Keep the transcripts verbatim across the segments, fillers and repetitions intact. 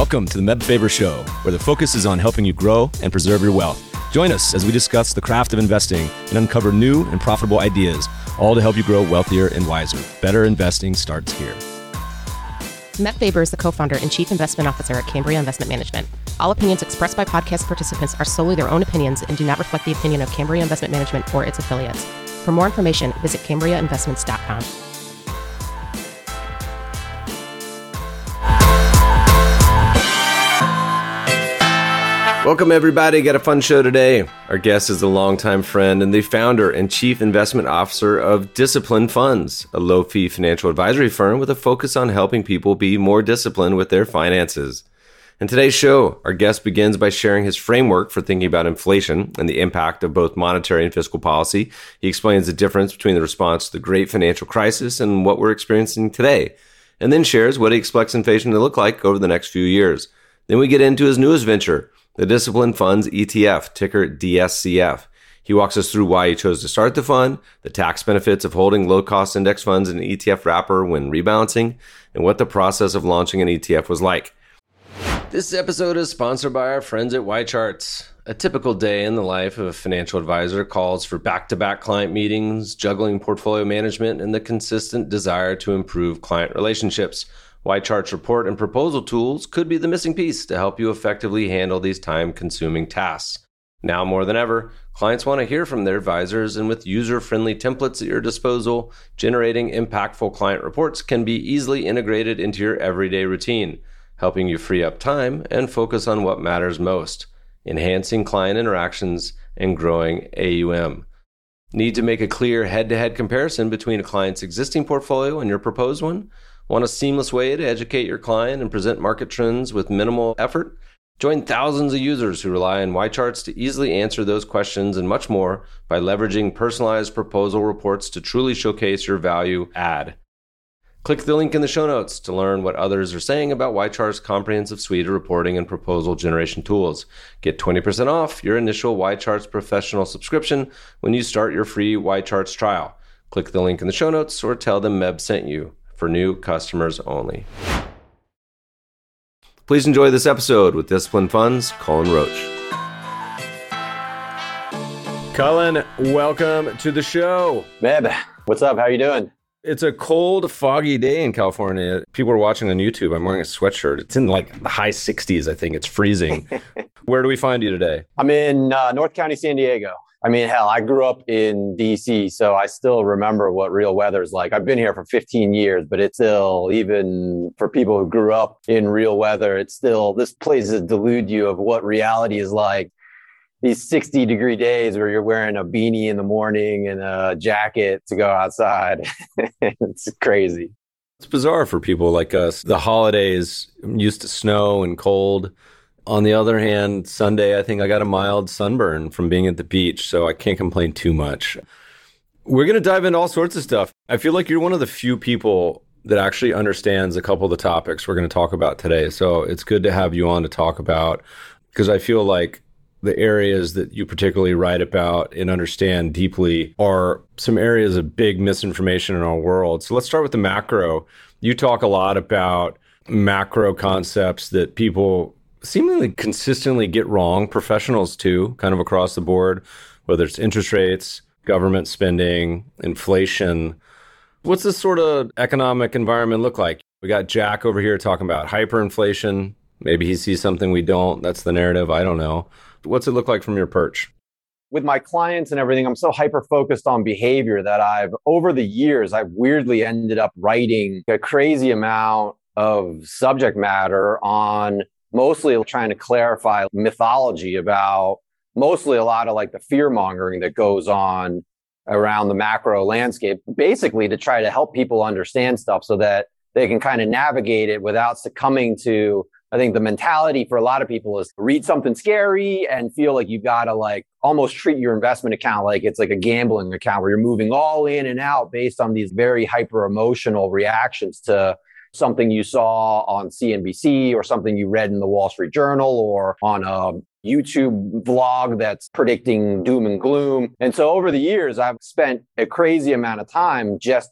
Welcome to the Meb Faber Show, where the focus is on helping you grow and preserve your wealth. Join us as we discuss the craft of investing and uncover new and profitable ideas, all to help you grow wealthier and wiser. Better investing starts here. Meb Faber is the co-founder and chief investment officer at Cambria Investment Management. All opinions expressed by podcast participants are solely their own opinions and do not reflect the opinion of Cambria Investment Management or its affiliates. For more information, visit cambria investments dot com. Welcome, everybody. Got a fun show today. Our guest is a longtime friend and the founder and chief investment officer of Disciplined Funds, a low-fee financial advisory firm with a focus on helping people be more disciplined with their finances. In today's show, our guest begins by sharing his framework for thinking about inflation and the impact of both monetary and fiscal policy. He explains the difference between the response to the great financial crisis and what we're experiencing today, and then shares what he expects inflation to look like over the next few years. Then we get into his newest venture, the Disciplined Funds E T F, ticker D S C F. He walks us through why he chose to start the fund, the tax benefits of holding low-cost index funds in an E T F wrapper when rebalancing, and what the process of launching an E T F was like. This episode is sponsored by our friends at YCharts. A typical day in the life of a financial advisor calls for back-to-back client meetings, juggling portfolio management, and the consistent desire to improve client relationships. YChart's report and proposal tools could be the missing piece to help you effectively handle these time-consuming tasks. Now more than ever, clients want to hear from their advisors, and with user-friendly templates at your disposal, generating impactful client reports can be easily integrated into your everyday routine, helping you free up time and focus on what matters most, enhancing client interactions and growing A U M. Need to make a clear head-to-head comparison between a client's existing portfolio and your proposed one? Want a seamless way to educate your client and present market trends with minimal effort? Join thousands of users who rely on YCharts to easily answer those questions and much more by leveraging personalized proposal reports to truly showcase your value add. Click the link in the show notes to learn what others are saying about YChart's comprehensive suite of reporting and proposal generation tools. Get twenty percent off your initial YCharts professional subscription when you start your free YCharts trial. Click the link in the show notes or tell them Meb sent you. For new customers only. Please enjoy this episode with Disciplined Funds, Cullen Roach. Cullen, welcome to the show. Meb, what's up? How you doing? It's a cold, foggy day in California. People are watching on YouTube. I'm wearing a sweatshirt. It's in like the high sixties, I think. It's freezing. Where do we find you today? I'm in uh, North County, San Diego. I mean, hell, I grew up in D C, so I still remember what real weather is like. I've been here for fifteen years, but it's still, even for people who grew up in real weather, it's still, this place is delude you of what reality is like. These sixty degree days where you're wearing a beanie in the morning and a jacket to go outside. It's crazy. It's bizarre for people like us. The holidays, I'm used to snow and cold. On the other hand, Sunday, I think I got a mild sunburn from being at the beach, so I can't complain too much. We're going to dive into all sorts of stuff. I feel like you're one of the few people that actually understands a couple of the topics we're going to talk about today. So it's good to have you on to talk about, because I feel like the areas that you particularly write about and understand deeply are some areas of big misinformation in our world. So let's start with the macro. You talk a lot about macro concepts that people seemingly consistently get wrong, professionals too, kind of across the board, whether it's interest rates, government spending, inflation. What's this sort of economic environment look like? We got Jack over here talking about hyperinflation. Maybe he sees something we don't. That's the narrative. I don't know. What's it look like from your perch? With my clients and everything, I'm so hyper-focused on behavior that I've, over the years, I've weirdly ended up writing a crazy amount of subject matter on mostly trying to clarify mythology about mostly a lot of like the fear mongering that goes on around the macro landscape, basically to try to help people understand stuff so that they can kind of navigate it without succumbing to, I think the mentality for a lot of people is read something scary and feel like you've got to like almost treat your investment account like it's like a gambling account where you're moving all in and out based on these very hyper emotional reactions to something you saw on C N B C or something you read in the Wall Street Journal or on a YouTube vlog that's predicting doom and gloom. And so over the years, I've spent a crazy amount of time just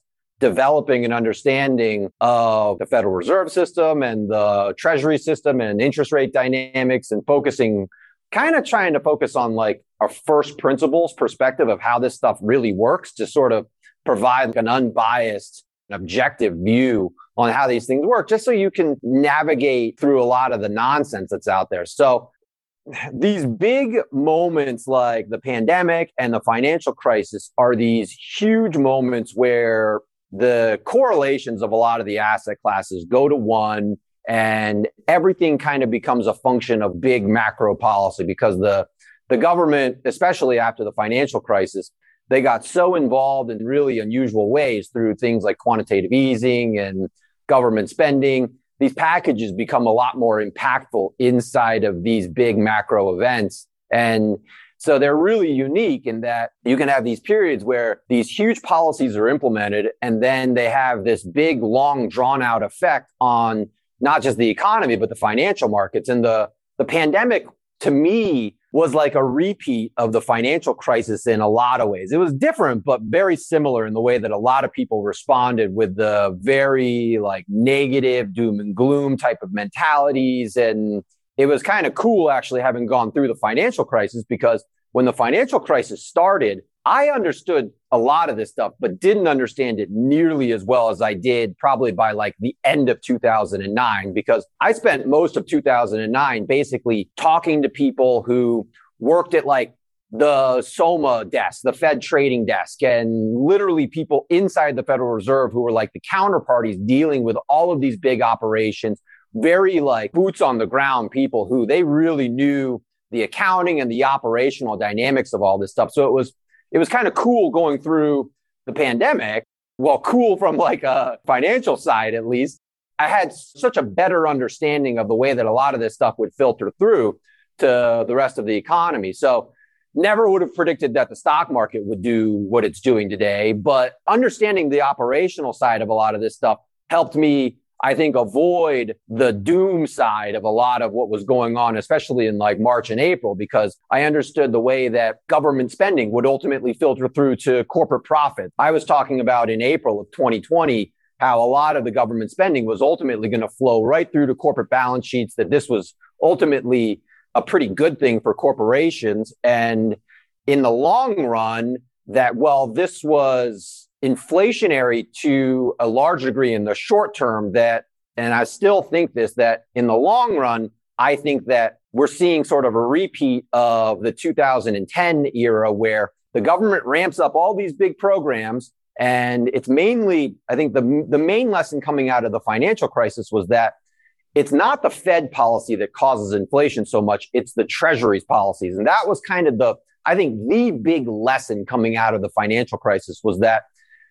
developing an understanding of the Federal Reserve System and the Treasury system and interest rate dynamics, and focusing, kind of trying to focus on like a first principles perspective of how this stuff really works, to sort of provide an unbiased, objective view on how these things work, just so you can navigate through a lot of the nonsense that's out there. So these big moments like the pandemic and the financial crisis are these huge moments where the correlations of a lot of the asset classes go to one, and everything kind of becomes a function of big macro policy, because the, the government, especially after the financial crisis, they got so involved in really unusual ways through things like quantitative easing and government spending. These packages become a lot more impactful inside of these big macro events. And so they're really unique in that you can have these periods where these huge policies are implemented, and then they have this big, long, drawn out effect on not just the economy, but the financial markets. And the, the pandemic, to me, was like a repeat of the financial crisis in a lot of ways. It was different, but very similar in the way that a lot of people responded with the very like negative doom and gloom type of mentalities. And it was kind of cool actually having gone through the financial crisis, because when the financial crisis started, I understood a lot of this stuff, but didn't understand it nearly as well as I did probably by like the end of two thousand nine, because I spent most of two thousand nine basically talking to people who worked at like the SOMA desk, the Fed trading desk, and literally people inside the Federal Reserve who were like the counterparties dealing with all of these big operations, very like boots on the ground people who they really knew the accounting and the operational dynamics of all this stuff. So it was It was kind of cool going through the pandemic. Well, cool from like a financial side, at least. I had such a better understanding of the way that a lot of this stuff would filter through to the rest of the economy. So never would have predicted that the stock market would do what it's doing today. But understanding the operational side of a lot of this stuff helped me, I think, avoid the doom side of a lot of what was going on, especially in like March and April, because I understood the way that government spending would ultimately filter through to corporate profit. I was talking about in April of twenty twenty, how a lot of the government spending was ultimately going to flow right through to corporate balance sheets, that this was ultimately a pretty good thing for corporations. And in the long run, that, well, this was inflationary to a large degree in the short term, that, and I still think this, that in the long run, I think that we're seeing sort of a repeat of the two thousand ten era where the government ramps up all these big programs. And it's mainly, I think the, the main lesson coming out of the financial crisis was that it's not the Fed policy that causes inflation so much, it's the Treasury's policies. And that was kind of the, I think the big lesson coming out of the financial crisis was that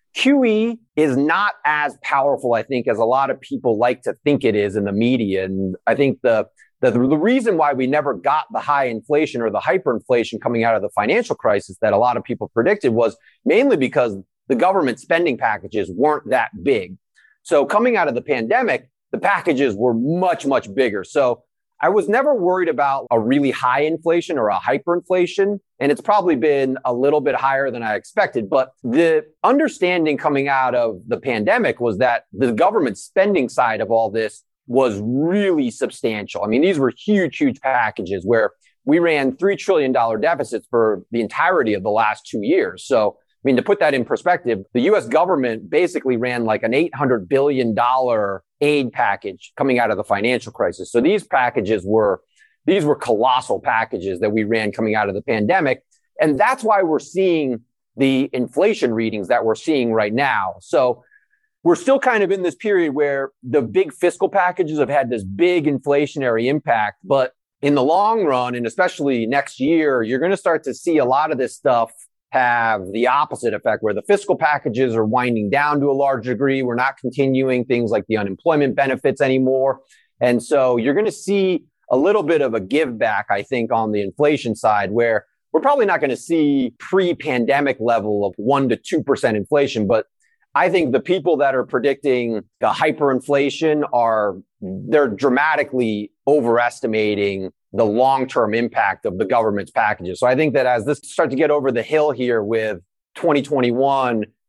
Q E is not as powerful, I think, as a lot of people like to think it is in the media. And I think the, the, the reason why we never got the high inflation or the hyperinflation coming out of the financial crisis that a lot of people predicted was mainly because the government spending packages weren't that big. So coming out of the pandemic, the packages were much, much bigger. So I was never worried about a really high inflation or a hyperinflation, and it's probably been a little bit higher than I expected. But the understanding coming out of the pandemic was that the government spending side of all this was really substantial. I mean, these were huge, huge packages where we ran three trillion dollars deficits for the entirety of the last two years. So, I mean, to put that in perspective, the U S government basically ran like an eight hundred billion dollars aid package coming out of the financial crisis. So these packages were, these were colossal packages that we ran coming out of the pandemic. And that's why we're seeing the inflation readings that we're seeing right now. So we're still kind of in this period where the big fiscal packages have had this big inflationary impact. But in the long run, and especially next year, you're going to start to see a lot of this stuff have the opposite effect, where the fiscal packages are winding down to a large degree. We're not continuing things like the unemployment benefits anymore. And so you're going to see a little bit of a give back, I think, on the inflation side, where we're probably not going to see pre-pandemic level of one to two percent inflation. But I think the people that are predicting the hyperinflation are, they're dramatically overestimating the long-term impact of the government's packages. So I think that as this starts to get over the hill here with twenty twenty-one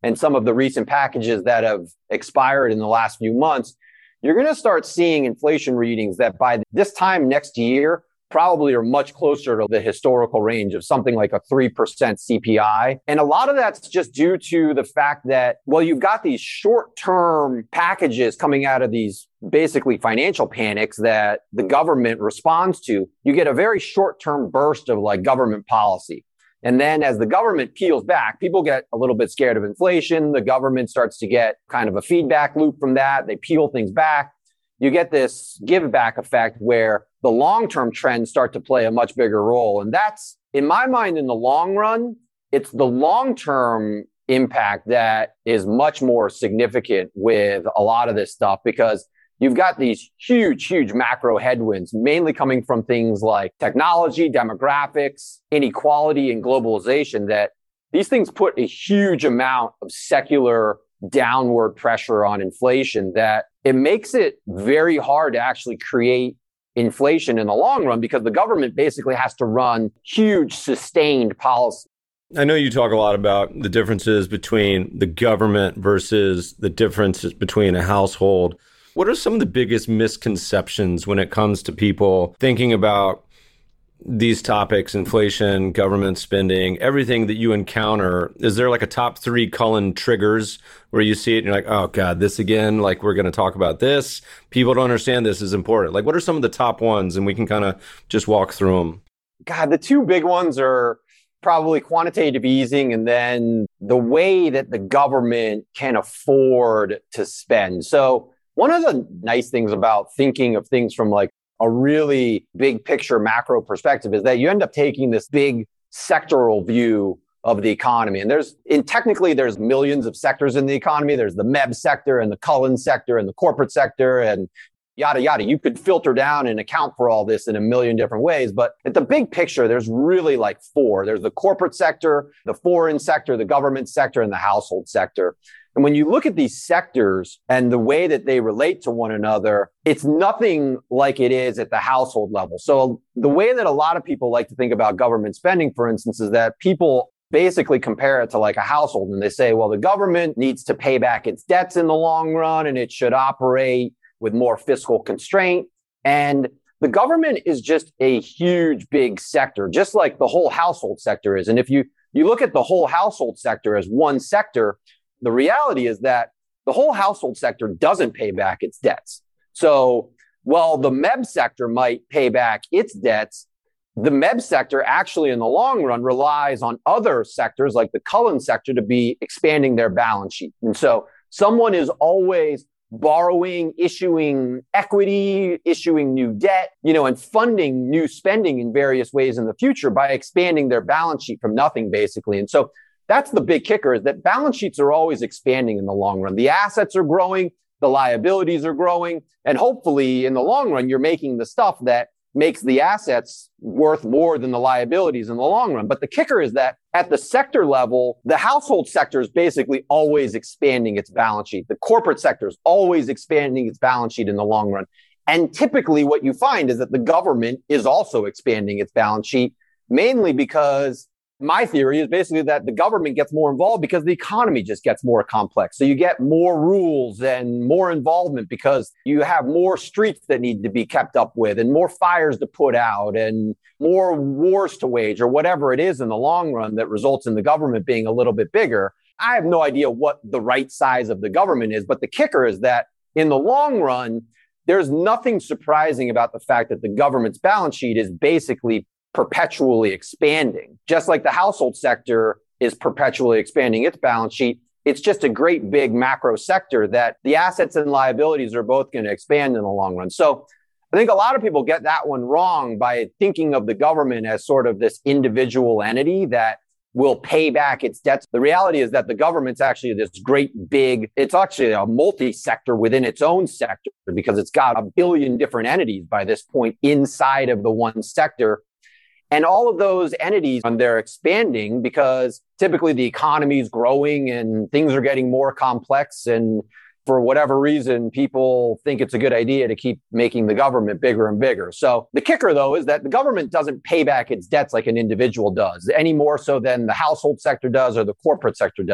and some of the recent packages that have expired in the last few months, you're going to start seeing inflation readings that by this time next year probably are much closer to the historical range of something like a three percent C P I. And a lot of that's just due to the fact that, well, you've got these short-term packages coming out of these basically financial panics that the government responds to. You get a very short-term burst of like government policy. And then as the government peels back, people get a little bit scared of inflation. The government starts to get kind of a feedback loop from that. They peel things back. You get this give back effect where the long-term trends start to play a much bigger role. And that's, in my mind, in the long run, it's the long-term impact that is much more significant with a lot of this stuff, because you've got these huge, huge macro headwinds, mainly coming from things like technology, demographics, inequality, and globalization, that these things put a huge amount of secular downward pressure on inflation that it makes it very hard to actually create inflation in the long run, because the government basically has to run huge sustained policy. I know you talk a lot about the differences between the government versus the differences between a household. What are some of the biggest misconceptions when it comes to people thinking about these topics, inflation, government spending, everything that you encounter? Is there like a top three Cullen triggers where you see it and you're like, oh God, this again, like we're going to talk about this. People don't understand this is important. Like, what are some of the top ones? And we can kind of just walk through them. God, the two big ones are probably quantitative easing and then the way that the government can afford to spend. So one of the nice things about thinking of things from like a really big picture macro perspective is that you end up taking this big sectoral view of the economy. And there's, and technically there's millions of sectors in the economy. There's the M E B sector and the Cullen sector and the corporate sector and yada, yada. You could filter down and account for all this in a million different ways. But at the big picture, there's really like four. There's the corporate sector, the foreign sector, the government sector, and the household sector. And when you look at these sectors and the way that they relate to one another, it's nothing like it is at the household level. So the way that a lot of people like to think about government spending, for instance, is that people basically compare it to like a household. And they say, well, the government needs to pay back its debts in the long run, and it should operate with more fiscal constraint. And the government is just a huge, big sector, just like the whole household sector is. And if you, you look at the whole household sector as one sector, the reality is that the whole household sector doesn't pay back its debts. So while the M E B sector might pay back its debts, the M E B sector actually in the long run relies on other sectors like the Cullen sector to be expanding their balance sheet. And so someone is always borrowing, issuing equity, issuing new debt, you know, and funding new spending in various ways in the future by expanding their balance sheet from nothing, basically. And so that's the big kicker, is that balance sheets are always expanding in the long run. The assets are growing, the liabilities are growing, and hopefully in the long run, you're making the stuff that makes the assets worth more than the liabilities in the long run. But the kicker is that at the sector level, the household sector is basically always expanding its balance sheet. The corporate sector is always expanding its balance sheet in the long run. And typically what you find is that the government is also expanding its balance sheet, mainly because my theory is basically that the government gets more involved because the economy just gets more complex. So you get more rules and more involvement because you have more streets that need to be kept up with and more fires to put out and more wars to wage or whatever it is in the long run that results in the government being a little bit bigger. I have no idea what the right size of the government is, but the kicker is that in the long run, there's nothing surprising about the fact that the government's balance sheet is basically perpetually expanding. Just like the household sector is perpetually expanding its balance sheet, it's just a great big macro sector that the assets and liabilities are both going to expand in the long run. So I think a lot of people get that one wrong by thinking of the government as sort of this individual entity that will pay back its debts. The reality is that the government's actually this great big, it's actually a multi-sector within its own sector because it's got a billion different entities by this point inside of the one sector. And all of those entities, and they're expanding because typically the economy is growing and things are getting more complex. And for whatever reason, people think it's a good idea to keep making the government bigger and bigger. So the kicker, though, is that the government doesn't pay back its debts like an individual does, any more so than the household sector does or the corporate sector does.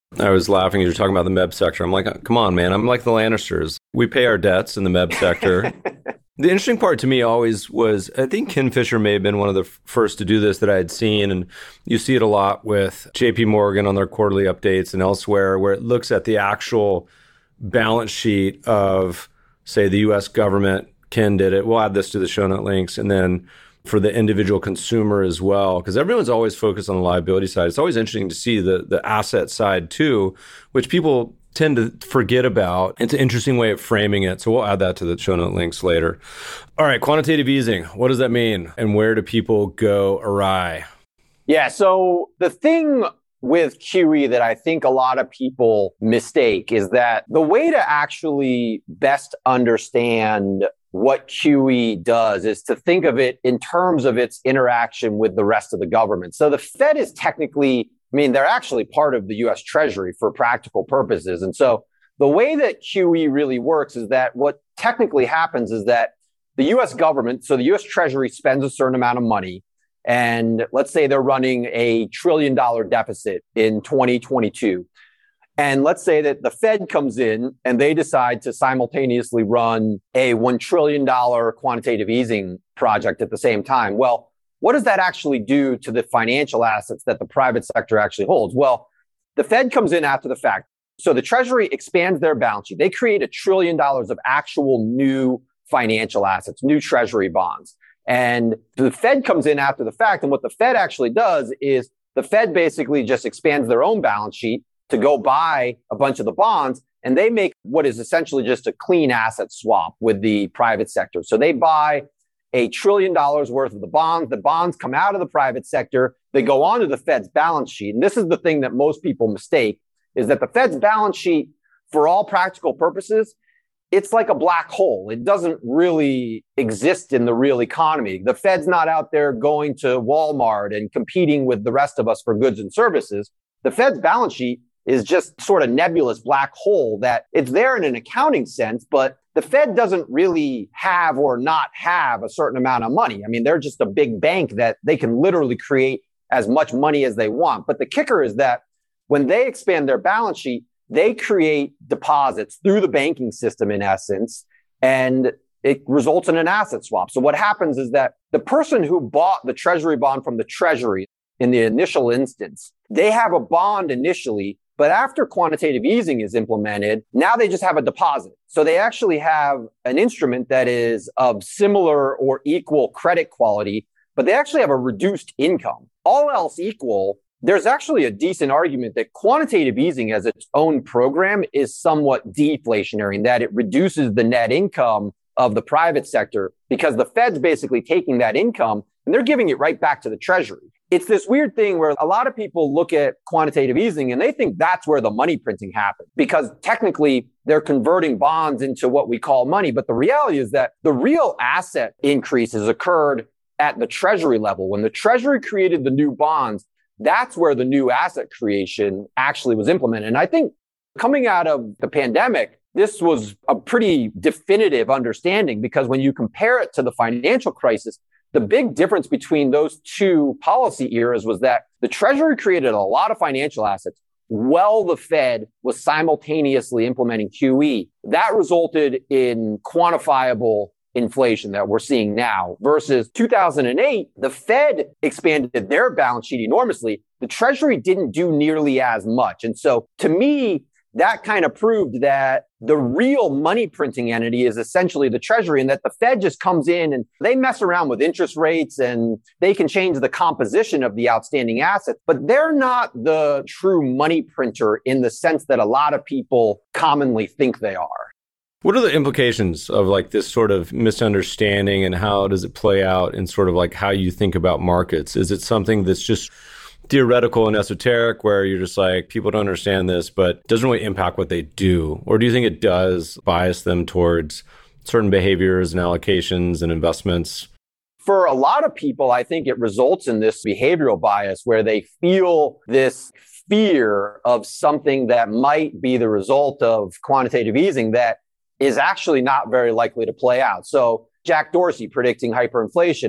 I was laughing as you're talking about the M E B sector. I'm like, come on, man. I'm like the Lannisters. We pay our debts in the M E B sector. The interesting part to me always was, I think Ken Fisher may have been one of the first to do this that I had seen. And you see it a lot with J P Morgan on their quarterly updates and elsewhere, where it looks at the actual balance sheet of, say, the U S government. Ken did it. We'll add this to the show note links. And then for the individual consumer as well, because everyone's always focused on the liability side. It's always interesting to see the, the asset side too, which people tend to forget about. It's an interesting way of framing it. So we'll add that to the show note links later. All right, quantitative easing. What does that mean? And where do people go awry? Yeah, so the thing with Q E that I think a lot of people mistake is that the way to actually best understand what Q E does is to think of it in terms of its interaction with the rest of the government. So the Fed is technically, I mean, they're actually part of the U S Treasury for practical purposes. And so the way that Q E really works is that what technically happens is that the U S government, so the U S Treasury spends a certain amount of money, and let's say they're running a trillion dollar deficit in twenty twenty-two. And let's say that the Fed comes in and they decide to simultaneously run a one trillion dollars quantitative easing project at the same time. Well, what does that actually do to the financial assets that the private sector actually holds? Well, the Fed comes in after the fact. So the Treasury expands their balance sheet. They create a trillion dollars of actual new financial assets, new Treasury bonds. And the Fed comes in after the fact. And what the Fed actually does is the Fed basically just expands their own balance sheet to go buy a bunch of the bonds, and they make what is essentially just a clean asset swap with the private sector. So they buy a trillion dollars worth of the bonds. The bonds come out of the private sector. They go onto the Fed's balance sheet. And this is the thing that most people mistake, is that the Fed's balance sheet, for all practical purposes, it's like a black hole. It doesn't really exist in the real economy. The Fed's not out there going to Walmart and competing with the rest of us for goods and services. The Fed's balance sheet is just sort of nebulous black hole that it's there in an accounting sense, but the Fed doesn't really have or not have a certain amount of money. I mean, they're just a big bank that they can literally create as much money as they want. But the kicker is that when they expand their balance sheet, they create deposits through the banking system in essence, and it results in an asset swap. So what happens is that the person who bought the Treasury bond from the Treasury in the initial instance, they have a bond initially, but after quantitative easing is implemented, now they just have a deposit. So they actually have an instrument that is of similar or equal credit quality, but they actually have a reduced income. All else equal, there's actually a decent argument that quantitative easing as its own program is somewhat deflationary in that it reduces the net income of the private sector because the Fed's basically taking that income and they're giving it right back to the Treasury. It's this weird thing where a lot of people look at quantitative easing and they think that's where the money printing happens because technically they're converting bonds into what we call money. But the reality is that the real asset increases occurred at the Treasury level. When the Treasury created the new bonds, that's where the new asset creation actually was implemented. And I think coming out of the pandemic, this was a pretty definitive understanding because when you compare it to the financial crisis, the big difference between those two policy eras was that the Treasury created a lot of financial assets while the Fed was simultaneously implementing Q E. That resulted in quantifiable inflation that we're seeing now versus two thousand eight, the Fed expanded their balance sheet enormously. The Treasury didn't do nearly as much. And so to me, that kind of proved that the real money printing entity is essentially the Treasury and that the Fed just comes in and they mess around with interest rates and they can change the composition of the outstanding assets, but they're not the true money printer in the sense that a lot of people commonly think they are. What are the implications of like this sort of misunderstanding and how does it play out in sort of like how you think about markets? Is it something that's just theoretical and esoteric where you're just like, people don't understand this, but doesn't really impact what they do? Or do you think it does bias them towards certain behaviors and allocations and investments? For a lot of people, I think it results in this behavioral bias where they feel this fear of something that might be the result of quantitative easing that is actually not very likely to play out. So Jack Dorsey predicting hyperinflation. I mean,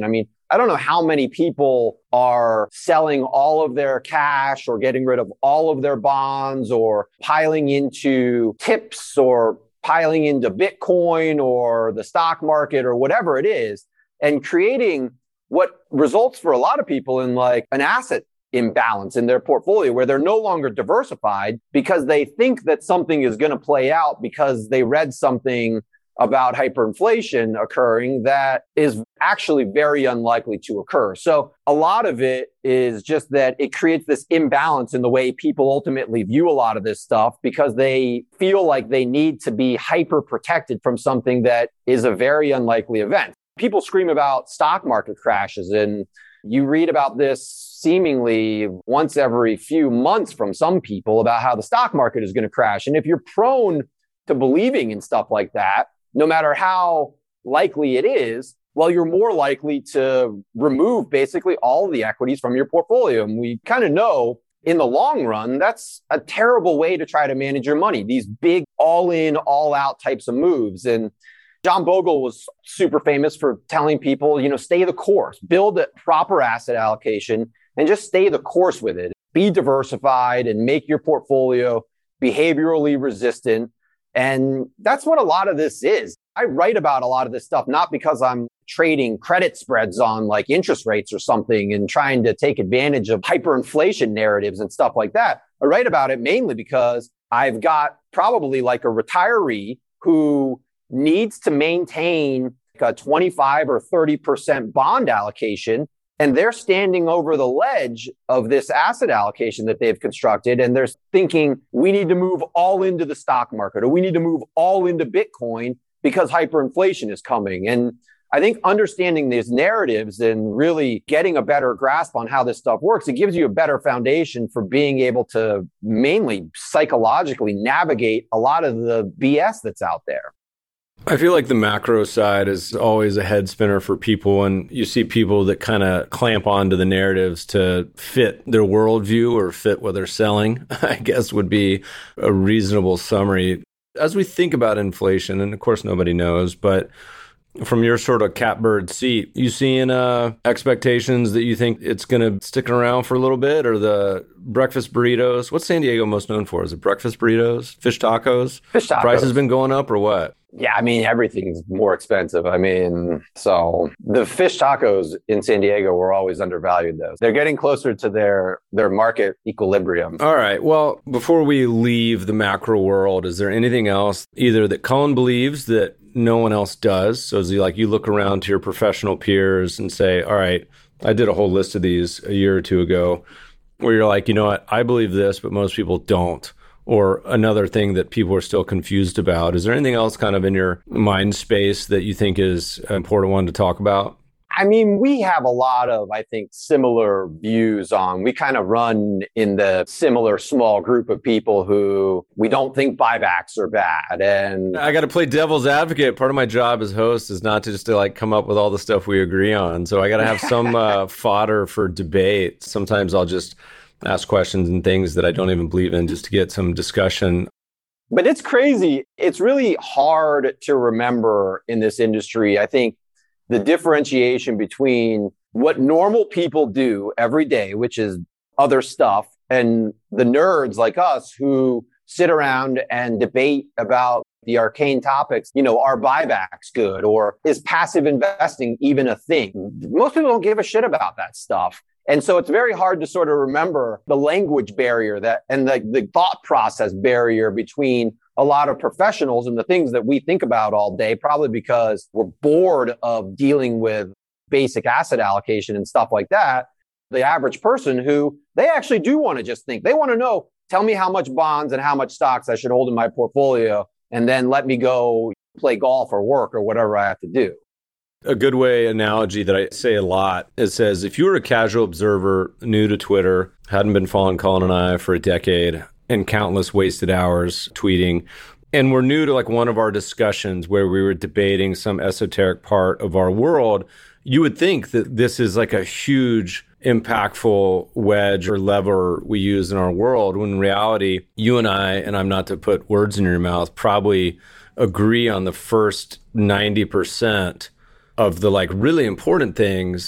I don't know how many people are selling all of their cash or getting rid of all of their bonds or piling into tips or piling into Bitcoin or the stock market or whatever it is, and creating what results for a lot of people in like an asset imbalance in their portfolio where they're no longer diversified because they think that something is going to play out because they read something about hyperinflation occurring that is actually very unlikely to occur. So a lot of it is just that it creates this imbalance in the way people ultimately view a lot of this stuff because they feel like they need to be hyper protected from something that is a very unlikely event. People scream about stock market crashes, and you read about this seemingly once every few months from some people about how the stock market is going to crash. And if you're prone to believing in stuff like that, no matter how likely it is, well, you're more likely to remove basically all the equities from your portfolio. And we kind of know in the long run, that's a terrible way to try to manage your money. These big all in, all out types of moves. And John Bogle was super famous for telling people, you know, stay the course, build a proper asset allocation and just stay the course with it. Be diversified and make your portfolio behaviorally resistant. And that's what a lot of this is. I write about a lot of this stuff, not because I'm trading credit spreads on like interest rates or something and trying to take advantage of hyperinflation narratives and stuff like that. I write about it mainly because I've got probably like a retiree who needs to maintain a twenty-five or thirty percent bond allocation. And they're standing over the ledge of this asset allocation that they've constructed. And they're thinking, we need to move all into the stock market, or we need to move all into Bitcoin because hyperinflation is coming. And I think understanding these narratives and really getting a better grasp on how this stuff works, it gives you a better foundation for being able to mainly psychologically navigate a lot of the B S that's out there. I feel like the macro side is always a head spinner for people, and you see people that kind of clamp onto the narratives to fit their worldview or fit what they're selling, I guess would be a reasonable summary. As we think about inflation, and of course nobody knows, but from your sort of catbird seat, you seeing uh, expectations that you think it's going to stick around for a little bit, or the breakfast burritos? What's San Diego most known for? Is it breakfast burritos, fish tacos? Fish tacos. Price has been going up or what? Yeah, I mean, everything's more expensive. I mean, so the fish tacos in San Diego were always undervalued, though. They're getting closer to their, their market equilibrium. All right. Well, before we leave the macro world, is there anything else either that Cullen believes that no one else does? So is he like you look around to your professional peers and say, all right, I did a whole list of these a year or two ago, where you're like, you know what, I believe this, but most people don't. Or another thing that people are still confused about. Is there anything else kind of in your mind space that you think is an important one to talk about? I mean, we have a lot of, I think, similar views on, we kind of run in the similar small group of people who we don't think buybacks are bad. And I got to play devil's advocate. Part of my job as host is not to just to like come up with all the stuff we agree on. So I got to have some uh, fodder for debate. Sometimes I'll just ask questions and things that I don't even believe in just to get some discussion. But it's crazy. It's really hard to remember in this industry. I think the differentiation between what normal people do every day, which is other stuff, and the nerds like us who sit around and debate about the arcane topics, you know, are buybacks good, or is passive investing even a thing? Most people don't give a shit about that stuff. And so it's very hard to sort of remember the language barrier that and the, the thought process barrier between a lot of professionals and the things that we think about all day, probably because we're bored of dealing with basic asset allocation and stuff like that. The average person who they actually do want to just think, they want to know, tell me how much bonds and how much stocks I should hold in my portfolio, and then let me go play golf or work or whatever I have to do. A good way analogy that I say a lot, it says, if you were a casual observer, new to Twitter, hadn't been following Cullen and I for a decade, and countless wasted hours tweeting, and we're new to like one of our discussions where we were debating some esoteric part of our world, you would think that this is like a huge, impactful wedge or lever we use in our world, when in reality, you and I, and I'm not to put words in your mouth, probably agree on the first ninety percent of the like really important things,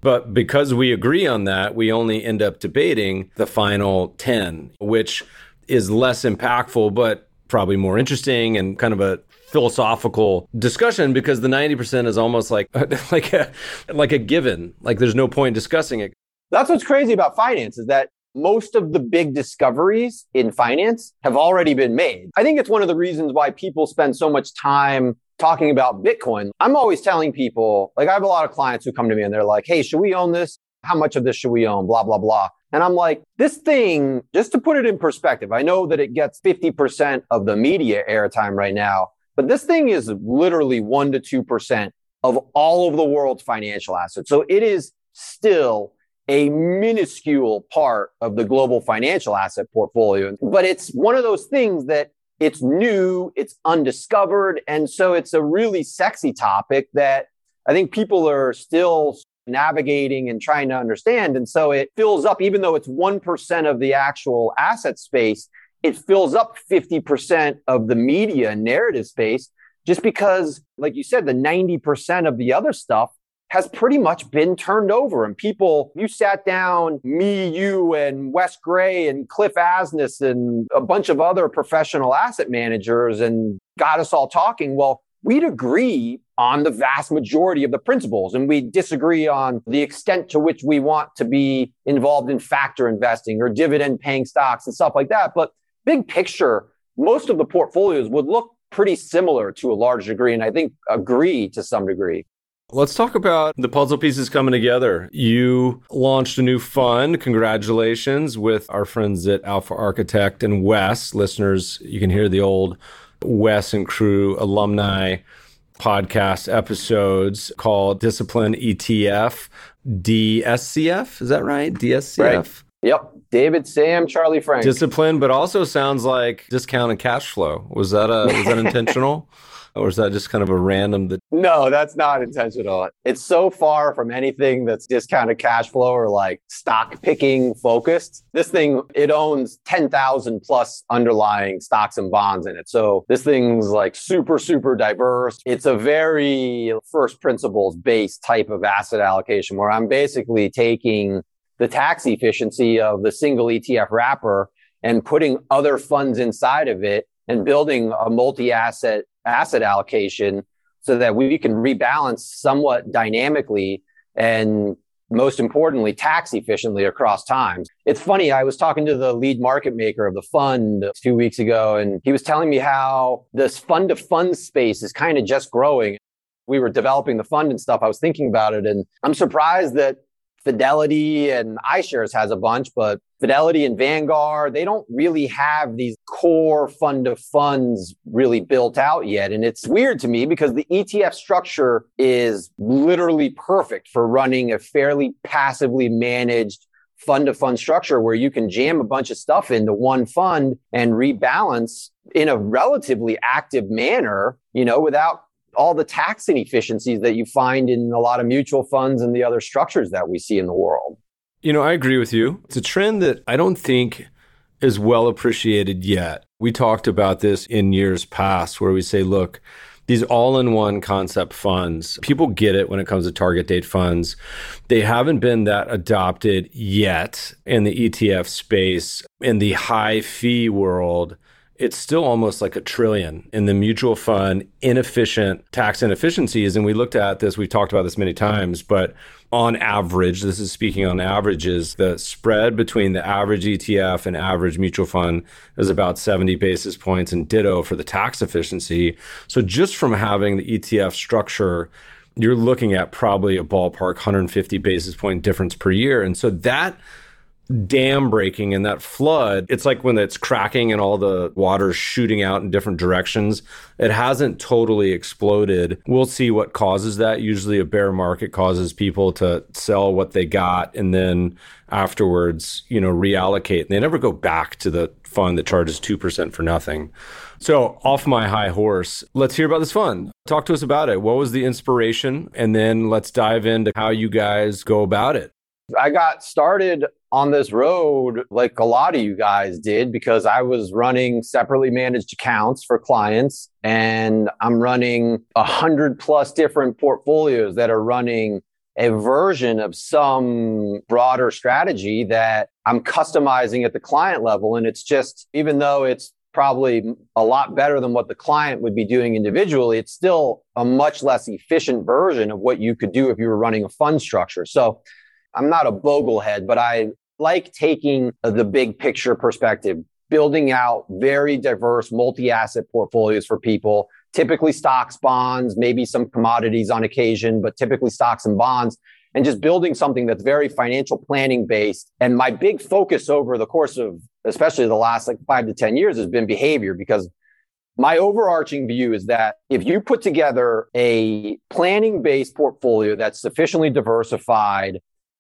But because we agree on that, we only end up debating the final ten, which is less impactful, but probably more interesting and kind of a philosophical discussion, because the ninety percent is almost like, like a, like a given. Like there's no point discussing it. That's what's crazy about finance, is that most of the big discoveries in finance have already been made. I think it's one of the reasons why people spend so much time talking about Bitcoin. I'm always telling people, like I have a lot of clients who come to me and they're like, hey, should we own this? How much of this should we own? Blah, blah, blah. And I'm like, this thing, just to put it in perspective, I know that it gets fifty percent of the media airtime right now, but this thing is literally one to two percent of all of the world's financial assets. So it is still a minuscule part of the global financial asset portfolio. But it's one of those things that it's new, it's undiscovered. And so it's a really sexy topic that I think people are still navigating and trying to understand. And so it fills up, even though it's one percent of the actual asset space, it fills up fifty percent of the media and narrative space, just because, like you said, the ninety percent of the other stuff has pretty much been turned over. And people, you sat down, me, you, and Wes Gray and Cliff Asness and a bunch of other professional asset managers and got us all talking. Well, we'd agree on the vast majority of the principles, and we disagree on the extent to which we want to be involved in factor investing or dividend paying stocks and stuff like that. But big picture, most of the portfolios would look pretty similar to a large degree, and I think agree to some degree. Let's talk about the puzzle pieces coming together. You launched a new fund. Congratulations, with our friends at Alpha Architect and Wes. Listeners, you can hear the old Wes and Crew alumni podcast episodes called Discipline E T F, D S C F. Is that right? D S C F? Right. Yep. David, Sam, Charlie, Frank. Discipline, but also sounds like discounted cash flow. Was that a was that intentional? Or is that just kind of a random? That- no, that's not intentional. It's so far from anything that's discounted cash flow or like stock picking focused. This thing, it owns ten thousand plus underlying stocks and bonds in it. So this thing's like super, super diverse. It's a very first principles based type of asset allocation where I'm basically taking the tax efficiency of the single E T F wrapper and putting other funds inside of it and building a multi-asset asset allocation so that we can rebalance somewhat dynamically and, most importantly, tax efficiently across times. It's funny, I was talking to the lead market maker of the fund two weeks ago, and he was telling me how this fund to fund space is kind of just growing. We were developing the fund and stuff. I was thinking about it, and I'm surprised that Fidelity and iShares has a bunch, but Fidelity and Vanguard, they don't really have these core fund of funds really built out yet. And it's weird to me because the E T F structure is literally perfect for running a fairly passively managed fund of fund structure where you can jam a bunch of stuff into one fund and rebalance in a relatively active manner, you know, without all the tax inefficiencies that you find in a lot of mutual funds and the other structures that we see in the world. You know, I agree with you. It's a trend that I don't think is well appreciated yet. We talked about this in years past where we say, look, these all-in-one concept funds, people get it when it comes to target date funds. They haven't been that adopted yet in the E T F space. In the high fee world, it's still almost like a trillion in the mutual fund inefficient tax inefficiencies. And we looked at this, we've talked about this many times, but on average, this is speaking on averages, the spread between the average E T F and average mutual fund is about seventy basis points, and ditto for the tax efficiency. So just from having the E T F structure, you're looking at probably a ballpark one hundred fifty basis point difference per year. And so that dam breaking and that flood, it's like when it's cracking and all the water's shooting out in different directions. It hasn't totally exploded. We'll see what causes that. Usually a bear market causes people to sell what they got and then afterwards, you know, reallocate. And they never go back to the fund that charges two percent for nothing. So off my high horse, let's hear about this fund. Talk to us about it. What was the inspiration? And then let's dive into how you guys go about it. I got started on this road like a lot of you guys did because I was running separately managed accounts for clients, and I'm running a hundred plus different portfolios that are running a version of some broader strategy that I'm customizing at the client level. And it's just, even though it's probably a lot better than what the client would be doing individually, it's still a much less efficient version of what you could do if you were running a fund structure. So I'm not a boglehead, but I like taking the big picture perspective, building out very diverse multi-asset portfolios for people, typically stocks, bonds, maybe some commodities on occasion, but typically stocks and bonds, and just building something that's very financial planning based. And my big focus over the course of, especially the last like five to ten years, has been behavior, because my overarching view is that if you put together a planning based portfolio that's sufficiently diversified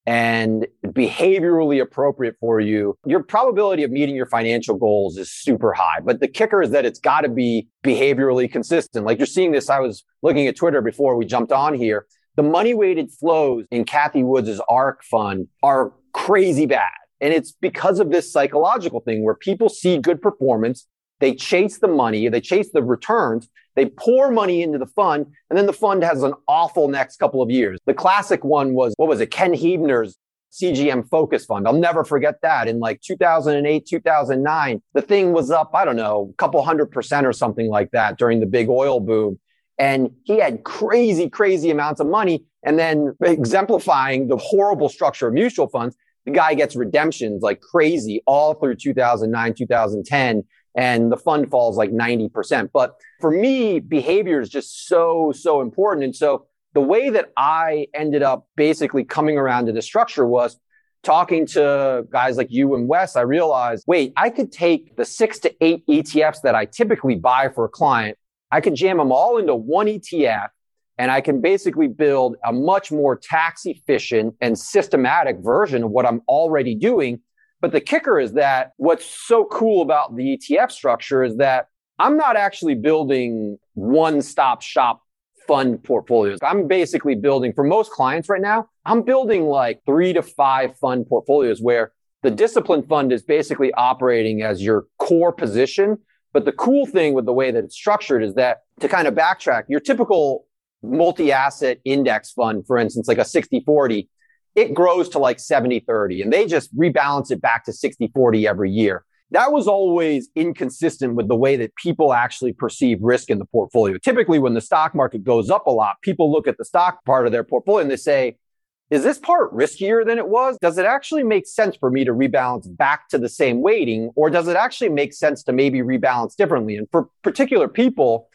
and behaviorally appropriate for you, your probability of meeting your financial goals is super high. But the kicker is that it's got to be behaviorally consistent. Like you're seeing this, I was looking at Twitter before we jumped on here. The money weighted flows in Cathie Woods' ARK fund are crazy bad. And it's because of this psychological thing where people see good performance, they chase the money, they chase the returns, they pour money into the fund, and then the fund has an awful next couple of years. The classic one was, what was it? Ken Huebner's C G M Focus Fund. I'll never forget that. In like two thousand eight, two thousand nine, the thing was up, I don't know, a couple hundred percent or something like that during the big oil boom. And he had crazy, crazy amounts of money. And then exemplifying the horrible structure of mutual funds, the guy gets redemptions like crazy all through two thousand nine, two thousand ten. And the fund falls like ninety percent. But for me, behavior is just so, so important. And so the way that I ended up basically coming around to the structure was talking to guys like you and Wes. I realized, wait, I could take the six to eight E T Fs that I typically buy for a client. I could jam them all into one E T F, and I can basically build a much more tax efficient and systematic version of what I'm already doing. But the kicker is that what's so cool about the E T F structure is that I'm not actually building one-stop shop fund portfolios. I'm basically building, for most clients right now, I'm building like three to five fund portfolios where the discipline fund is basically operating as your core position. But the cool thing with the way that it's structured is that, to kind of backtrack, your typical multi-asset index fund, for instance, like a sixty forty, it grows to like seventy thirty, and they just rebalance it back to sixty forty every year. That was always inconsistent with the way that people actually perceive risk in the portfolio. Typically, when the stock market goes up a lot, people look at the stock part of their portfolio and they say, is this part riskier than it was? Does it actually make sense for me to rebalance back to the same weighting? Or does it actually make sense to maybe rebalance differently? And for particular people,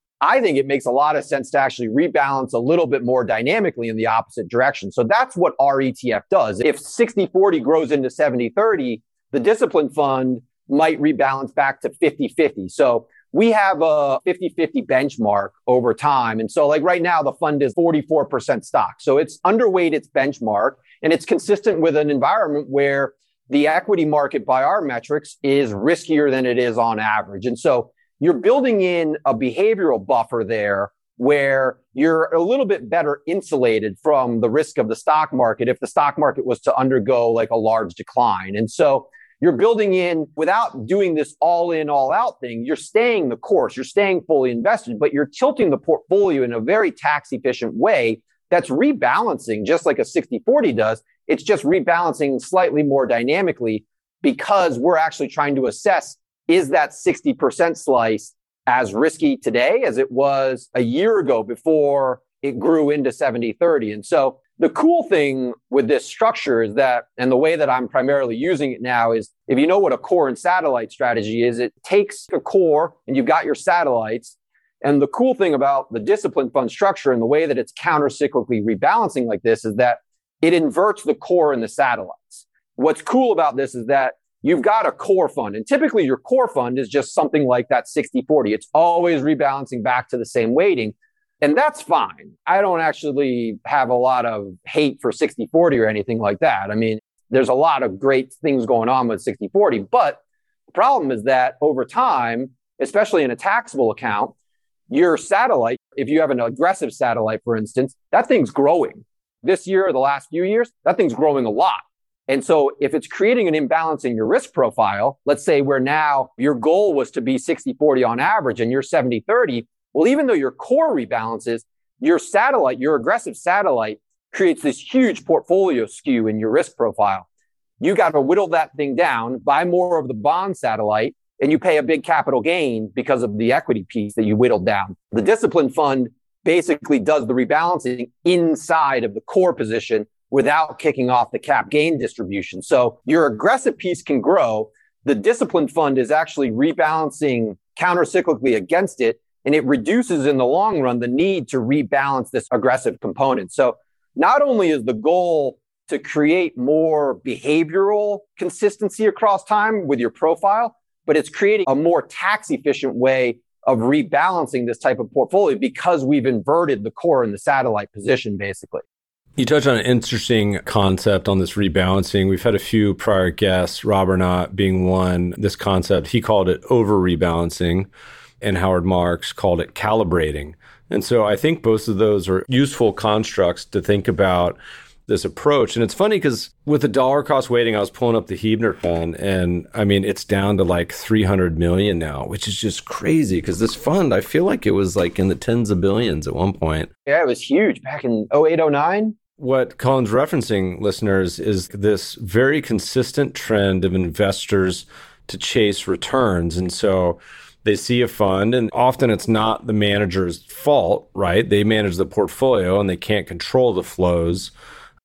I think it makes a lot of sense to actually rebalance a little bit more dynamically in the opposite direction. So that's what our E T F does. If sixty forty grows into seventy thirty, the discipline fund might rebalance back to fifty fifty. So we have a fifty fifty benchmark over time. And so like right now, the fund is forty-four percent stock. So it's underweight its benchmark, and it's consistent with an environment where the equity market by our metrics is riskier than it is on average. And so you're building in a behavioral buffer there where you're a little bit better insulated from the risk of the stock market if the stock market was to undergo like a large decline. And so you're building in, without doing this all in, all out thing, you're staying the course, you're staying fully invested, but you're tilting the portfolio in a very tax efficient way that's rebalancing just like a sixty forty does. It's just rebalancing slightly more dynamically because we're actually trying to assess, is that sixty percent slice as risky today as it was a year ago before it grew into seventy thirty? And so the cool thing with this structure is that, and the way that I'm primarily using it now is, if you know what a core and satellite strategy is, it takes a core and you've got your satellites. And the cool thing about the discipline fund structure and the way that it's counter-cyclically rebalancing like this is that it inverts the core and the satellites. What's cool about this is that you've got a core fund, and typically your core fund is just something like that sixty forty. It's always rebalancing back to the same weighting. And that's fine. I don't actually have a lot of hate for sixty forty or anything like that. I mean, there's a lot of great things going on with sixty forty, but the problem is that over time, especially in a taxable account, your satellite, if you have an aggressive satellite, for instance, that thing's growing. This year, or the last few years, that thing's growing a lot. And so if it's creating an imbalance in your risk profile, let's say where now your goal was to be sixty forty on average and you're seventy thirty, well, even though your core rebalances, your satellite, your aggressive satellite creates this huge portfolio skew in your risk profile. You got to whittle that thing down, buy more of the bond satellite, and you pay a big capital gain because of the equity piece that you whittled down. The discipline fund basically does the rebalancing inside of the core position without kicking off the cap gain distribution. So your aggressive piece can grow. The discipline fund is actually rebalancing countercyclically against it, and it reduces in the long run the need to rebalance this aggressive component. So not only is the goal to create more behavioral consistency across time with your profile, but it's creating a more tax efficient way of rebalancing this type of portfolio because we've inverted the core and the satellite position, basically. You touched on an interesting concept on this rebalancing. We've had a few prior guests, Rob Arnott being one. This concept, he called it over rebalancing, and Howard Marks called it calibrating. And so I think both of those are useful constructs to think about this approach. And it's funny because with the dollar cost weighting, I was pulling up the Huebner fund, and I mean, it's down to like three hundred million now, which is just crazy because this fund, I feel like it was like in the tens of billions at one point. Yeah, it was huge back in oh eight, oh nine. What Colin's referencing, listeners, is this very consistent trend of investors to chase returns. And so they see a fund, and often it's not the manager's fault, right? They manage the portfolio and they can't control the flows.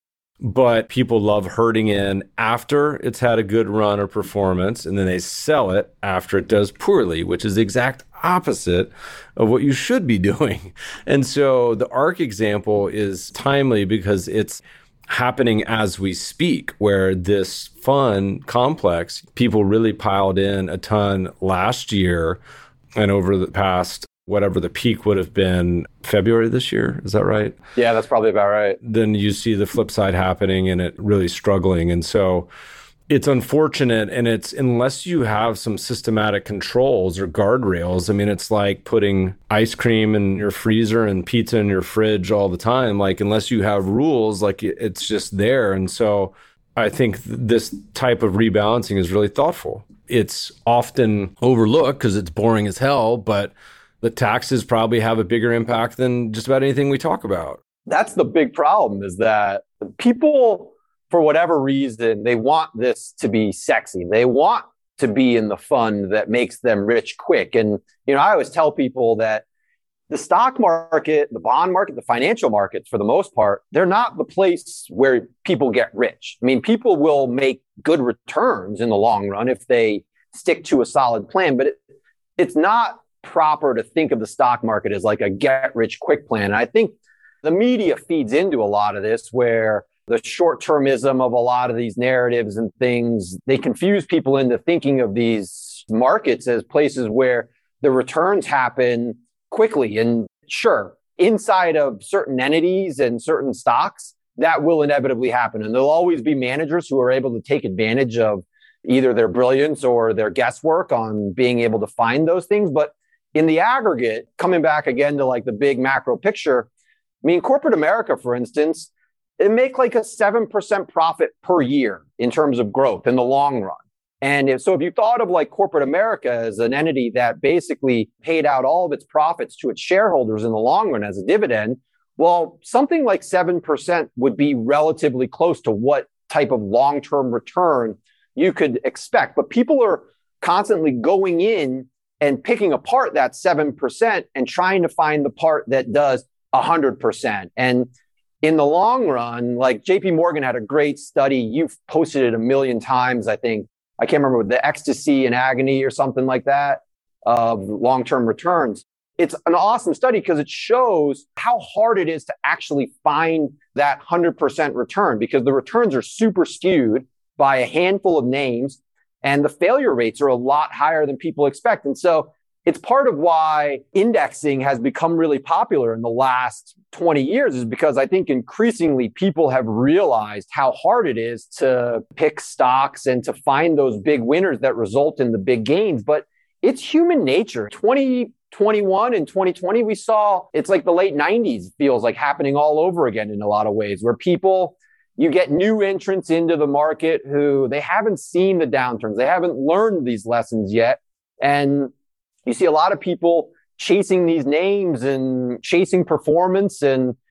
But people love herding in after it's had a good run or performance, and then they sell it after it does poorly, which is the exact opposite of what you should be doing. And so the ARK example is timely because it's happening as we speak, where this fund complex, people really piled in a ton last year, and over the past, whatever the peak would have been, February this year. Is that right? Yeah, that's probably about right. Then you see the flip side happening and it really struggling. And so it's unfortunate. And it's, unless you have some systematic controls or guardrails, I mean, it's like putting ice cream in your freezer and pizza in your fridge all the time. Like, unless you have rules, like it's just there. And so I think th- this type of rebalancing is really thoughtful. It's often overlooked because it's boring as hell, but the taxes probably have a bigger impact than just about anything we talk about. That's the big problem, is that people, for whatever reason, they want this to be sexy. They want to be in the fund that makes them rich quick. And, you know, I always tell people that the stock market, the bond market, the financial markets, for the most part, they're not the place where people get rich. I mean, people will make good returns in the long run if they stick to a solid plan, but it, it's not proper to think of the stock market as like a get rich quick plan. And I think the media feeds into a lot of this, where the short-termism of a lot of these narratives and things, they confuse people into thinking of these markets as places where the returns happen quickly. And sure, inside of certain entities and certain stocks, that will inevitably happen. And there'll always be managers who are able to take advantage of either their brilliance or their guesswork on being able to find those things. But in the aggregate, coming back again to like the big macro picture, I mean, corporate America, for instance, it make like a seven percent profit per year in terms of growth in the long run. And if, so if you thought of like corporate America as an entity that basically paid out all of its profits to its shareholders in the long run as a dividend, well, something like seven percent would be relatively close to what type of long-term return you could expect. But people are constantly going in and picking apart that seven percent and trying to find the part that does one hundred percent. And in the long run, like J P Morgan had a great study. You've posted it a million times, I think. I can't remember, the ecstasy and agony or something like that of long-term returns. It's an awesome study because it shows how hard it is to actually find that one hundred percent return, because the returns are super skewed by a handful of names. And the failure rates are a lot higher than people expect. And so it's part of why indexing has become really popular in the last twenty years, is because I think increasingly people have realized how hard it is to pick stocks and to find those big winners that result in the big gains. But it's human nature. twenty twenty-one and twenty twenty, we saw it's like the late nineties feels like happening all over again in a lot of ways, where people, you get new entrants into the market who they haven't seen the downturns. They haven't learned these lessons yet. And you see a lot of people chasing these names and chasing performance. And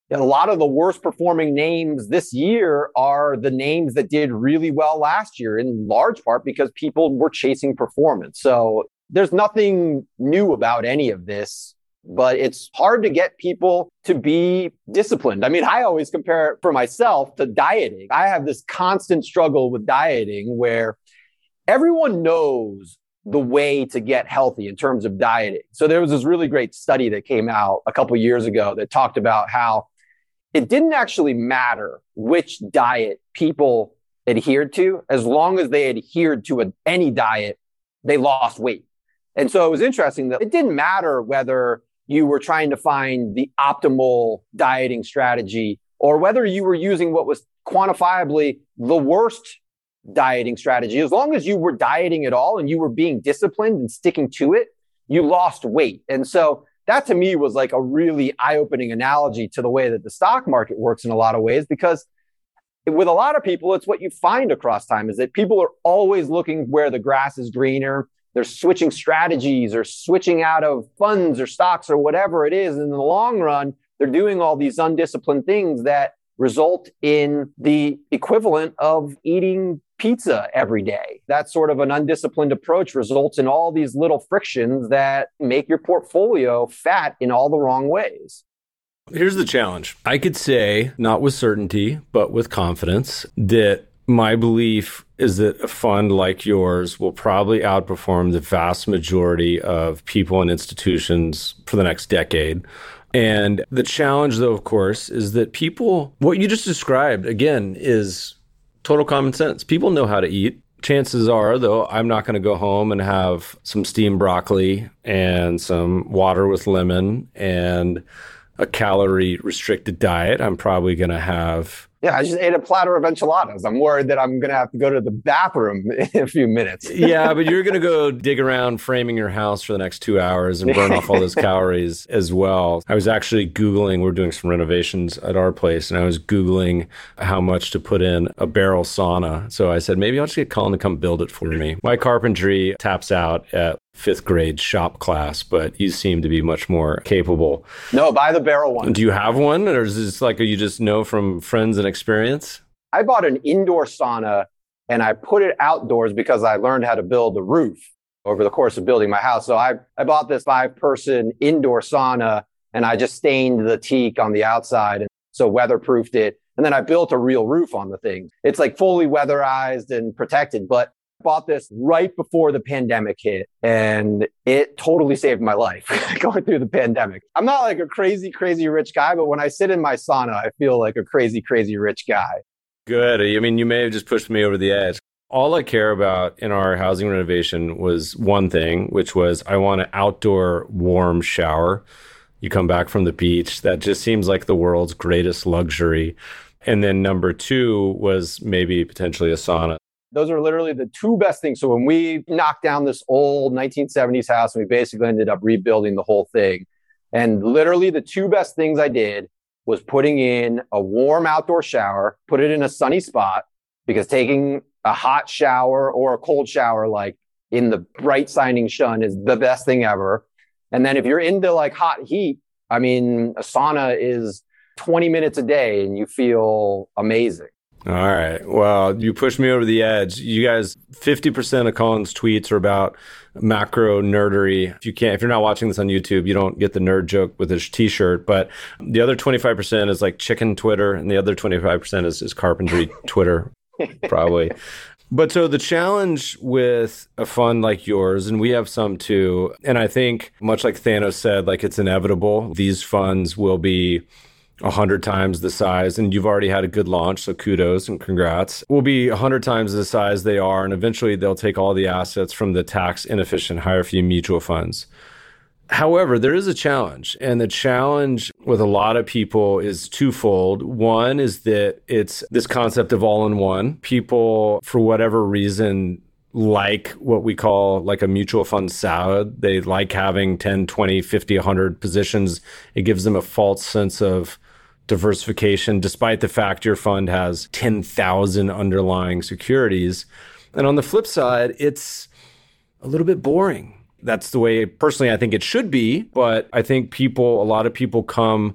a lot of the worst performing names this year are the names that did really well last year, in large part because people were chasing performance. So there's nothing new about any of this, but it's hard to get people to be disciplined. I mean, I always compare it for myself to dieting. I have this constant struggle with dieting where everyone knows the way to get healthy in terms of dieting. So there was this really great study that came out a couple of years ago that talked about how it didn't actually matter which diet people adhered to, as long as they adhered to a, any diet, they lost weight. And so it was interesting that it didn't matter whether you were trying to find the optimal dieting strategy or whether you were using what was quantifiably the worst dieting strategy. As long as you were dieting at all and you were being disciplined and sticking to it, you lost weight. And so that to me was like a really eye-opening analogy to the way that the stock market works in a lot of ways, because with a lot of people, it's what you find across time is that people are always looking where the grass is greener. They're switching strategies or switching out of funds or stocks or whatever it is. And in the long run, they're doing all these undisciplined things that result in the equivalent of eating pizza every day. That sort of an undisciplined approach results in all these little frictions that make your portfolio fat in all the wrong ways. Here's the challenge. I could say, not with certainty, but with confidence, that my belief is that a fund like yours will probably outperform the vast majority of people and institutions for the next decade. And the challenge, though, of course, is that people, what you just described, again, is total common sense. People know how to eat. Chances are, though, I'm not going to go home and have some steamed broccoli and some water with lemon and a calorie restricted diet. I'm probably going to have... Yeah, I just ate a platter of enchiladas. I'm worried that I'm going to have to go to the bathroom in a few minutes. Yeah, but you're going to go dig around framing your house for the next two hours and burn off all those calories as well. I was actually Googling, we're doing some renovations at our place, and I was Googling how much to put in a barrel sauna. So I said, maybe I'll just get Colin to come build it for me. My carpentry taps out at fifth grade shop class, but you seem to be much more capable. No, buy the barrel one. Do you have one? Or is this like a, you just know from friends and experience? I bought an indoor sauna and I put it outdoors because I learned how to build a roof over the course of building my house. So I, I bought this five person indoor sauna and I just stained the teak on the outside. And so weatherproofed it. And then I built a real roof on the thing. It's like fully weatherized and protected, but bought this right before the pandemic hit and it totally saved my life going through the pandemic. I'm not like a crazy, crazy rich guy, but when I sit in my sauna, I feel like a crazy, crazy rich guy. Good. I mean, you may have just pushed me over the edge. All I care about in our housing renovation was one thing, which was I want an outdoor warm shower. You come back from the beach. That just seems like the world's greatest luxury. And then number two was maybe potentially a sauna. Those are literally the two best things. So when we knocked down this old nineteen seventies house, and we basically ended up rebuilding the whole thing. And literally the two best things I did was putting in a warm outdoor shower, put it in a sunny spot, because taking a hot shower or a cold shower, like in the bright shining sun, is the best thing ever. And then if you're into like hot heat, I mean, a sauna is twenty minutes a day and you feel amazing. All right. Well, you pushed me over the edge. You guys, fifty percent of Colin's tweets are about macro nerdery. If you can't, if you're not watching this on YouTube, you don't get the nerd joke with his t-shirt, but the other twenty-five percent is like chicken Twitter. And the other twenty-five percent is, is carpentry Twitter, probably. But so the challenge with a fund like yours, and we have some too, and I think much like Thanos said, like it's inevitable, these funds will be a hundred times the size, and you've already had a good launch, so kudos and congrats. Will be a hundred times the size they are, and eventually they'll take all the assets from the tax inefficient higher fee mutual funds. However, there is a challenge, and the challenge with a lot of people is twofold. One is that it's this concept of all-in-one. People, for whatever reason, like what we call like a mutual fund salad. They like having ten, twenty, fifty, one hundred positions. It gives them a false sense of diversification, despite the fact your fund has ten thousand underlying securities. And on the flip side, it's a little bit boring. That's the way, personally, I think it should be. But I think people, a lot of people come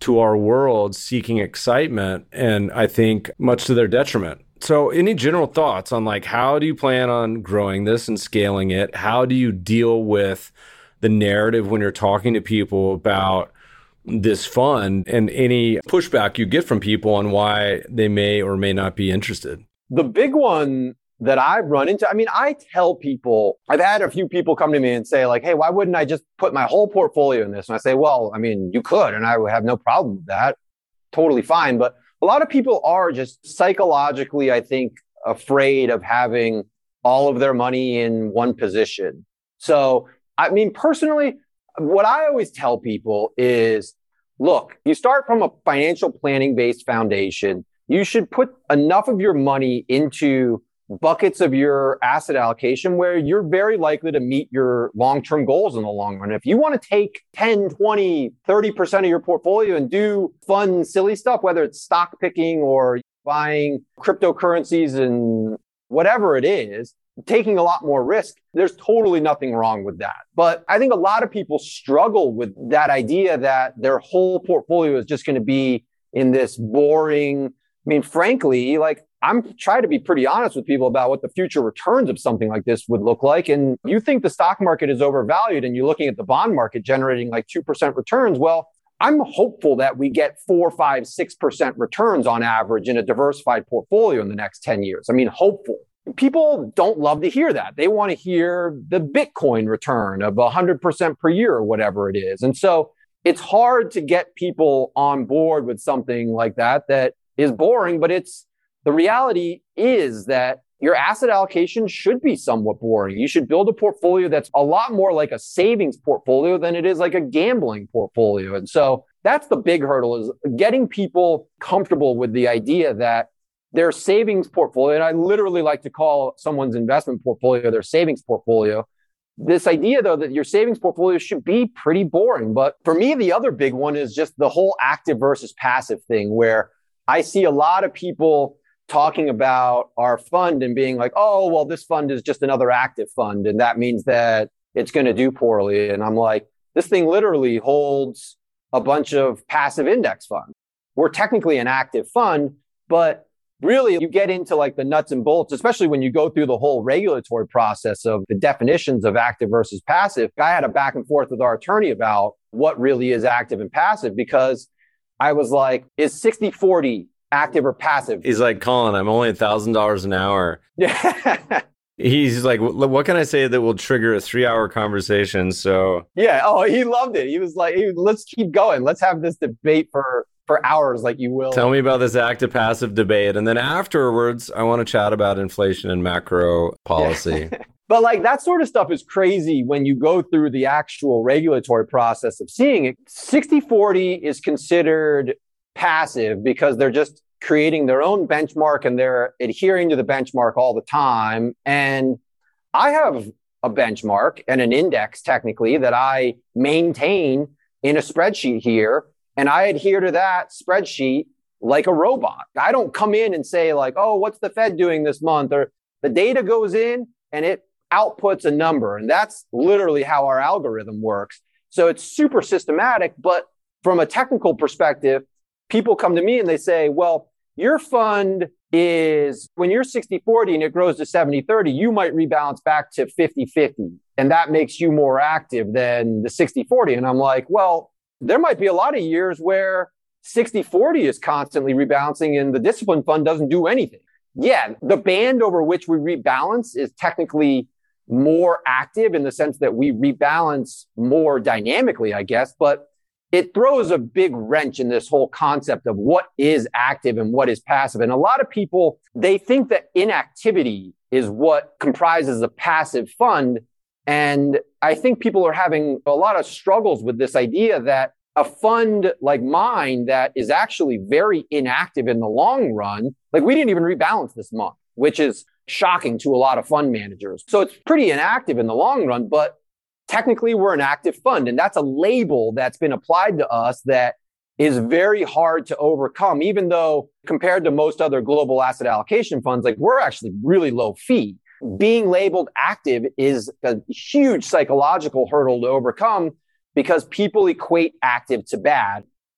to our world seeking excitement, and I think much to their detriment. So any general thoughts on like, how do you plan on growing this and scaling it? How do you deal with the narrative when you're talking to people about this fund, and any pushback you get from people on why they may or may not be interested? The big one that I've run into, I mean, I tell people, I've had a few people come to me and say like, hey, why wouldn't I just put my whole portfolio in this? And I say, well, I mean, you could, and I would have no problem with that. Totally fine. But a lot of people are just psychologically, I think, afraid of having all of their money in one position. So, I mean, personally, what I always tell people is, look, you start from a financial planning based foundation. You should put enough of your money into buckets of your asset allocation where you're very likely to meet your long-term goals in the long run. If you want to take ten, twenty, thirty percent of your portfolio and do fun, silly stuff, whether it's stock picking or buying cryptocurrencies and whatever it is, taking a lot more risk, there's totally nothing wrong with that. But I think a lot of people struggle with that idea that their whole portfolio is just going to be in this boring, I mean, frankly, like I'm trying to be pretty honest with people about what the future returns of something like this would look like. And you think the stock market is overvalued and you're looking at the bond market generating like two percent returns. Well, I'm hopeful that we get four, five, six percent returns on average in a diversified portfolio in the next ten years. I mean, hopeful. People don't love to hear that. They want to hear the Bitcoin return of one hundred percent per year or whatever it is. And so it's hard to get people on board with something like that that is boring, but it's the reality is that your asset allocation should be somewhat boring. You should build a portfolio that's a lot more like a savings portfolio than it is like a gambling portfolio. And so that's the big hurdle, is getting people comfortable with the idea that their savings portfolio, and I literally like to call someone's investment portfolio their savings portfolio. This idea, though, that your savings portfolio should be pretty boring. But for me, the other big one is just the whole active versus passive thing, where I see a lot of people talking about our fund and being like, oh, well, this fund is just another active fund, and that means that it's going to do poorly. And I'm like, this thing literally holds a bunch of passive index funds. We're technically an active fund, but really you get into like the nuts and bolts, especially when you go through the whole regulatory process of the definitions of active versus passive. I had a back and forth with our attorney about what really is active and passive, because I was like, is sixty forty active or passive? He's like, Colin, I'm only one thousand dollars an hour. Yeah. He's like, what can I say that will trigger a three hour conversation? So yeah. Oh, he loved it. He was like, hey, let's keep going. Let's have this debate for, for hours like you will. Tell me about this active passive debate. And then afterwards, I want to chat about inflation and macro policy. Yeah. But like that sort of stuff is crazy when you go through the actual regulatory process of seeing it. sixty forty is considered passive because they're just creating their own benchmark and they're adhering to the benchmark all the time. And I have a benchmark and an index technically that I maintain in a spreadsheet here. And I adhere to that spreadsheet like a robot. I don't come in and say like, oh, what's the Fed doing this month? Or the data goes in and it outputs a number. And that's literally how our algorithm works. So it's super systematic. But from a technical perspective, people come to me and they say, well, your fund is, when you're sixty forty and it grows to seventy thirty, you might rebalance back to fifty fifty. And that makes you more active than the sixty forty. And I'm like, well, there might be a lot of years where sixty forty is constantly rebalancing and the discipline fund doesn't do anything. Yeah, the band over which we rebalance is technically more active in the sense that we rebalance more dynamically, I guess, but it throws a big wrench in this whole concept of what is active and what is passive. And a lot of people, they think that inactivity is what comprises a passive fund. And I think people are having a lot of struggles with this idea that a fund like mine that is actually very inactive in the long run, like we didn't even rebalance this month, which is shocking to a lot of fund managers. So it's pretty inactive in the long run, but technically we're an active fund. And that's a label that's been applied to us that is very hard to overcome, even though compared to most other global asset allocation funds, like we're actually really low fee. Being labeled active is a huge psychological hurdle to overcome because people equate active to bad.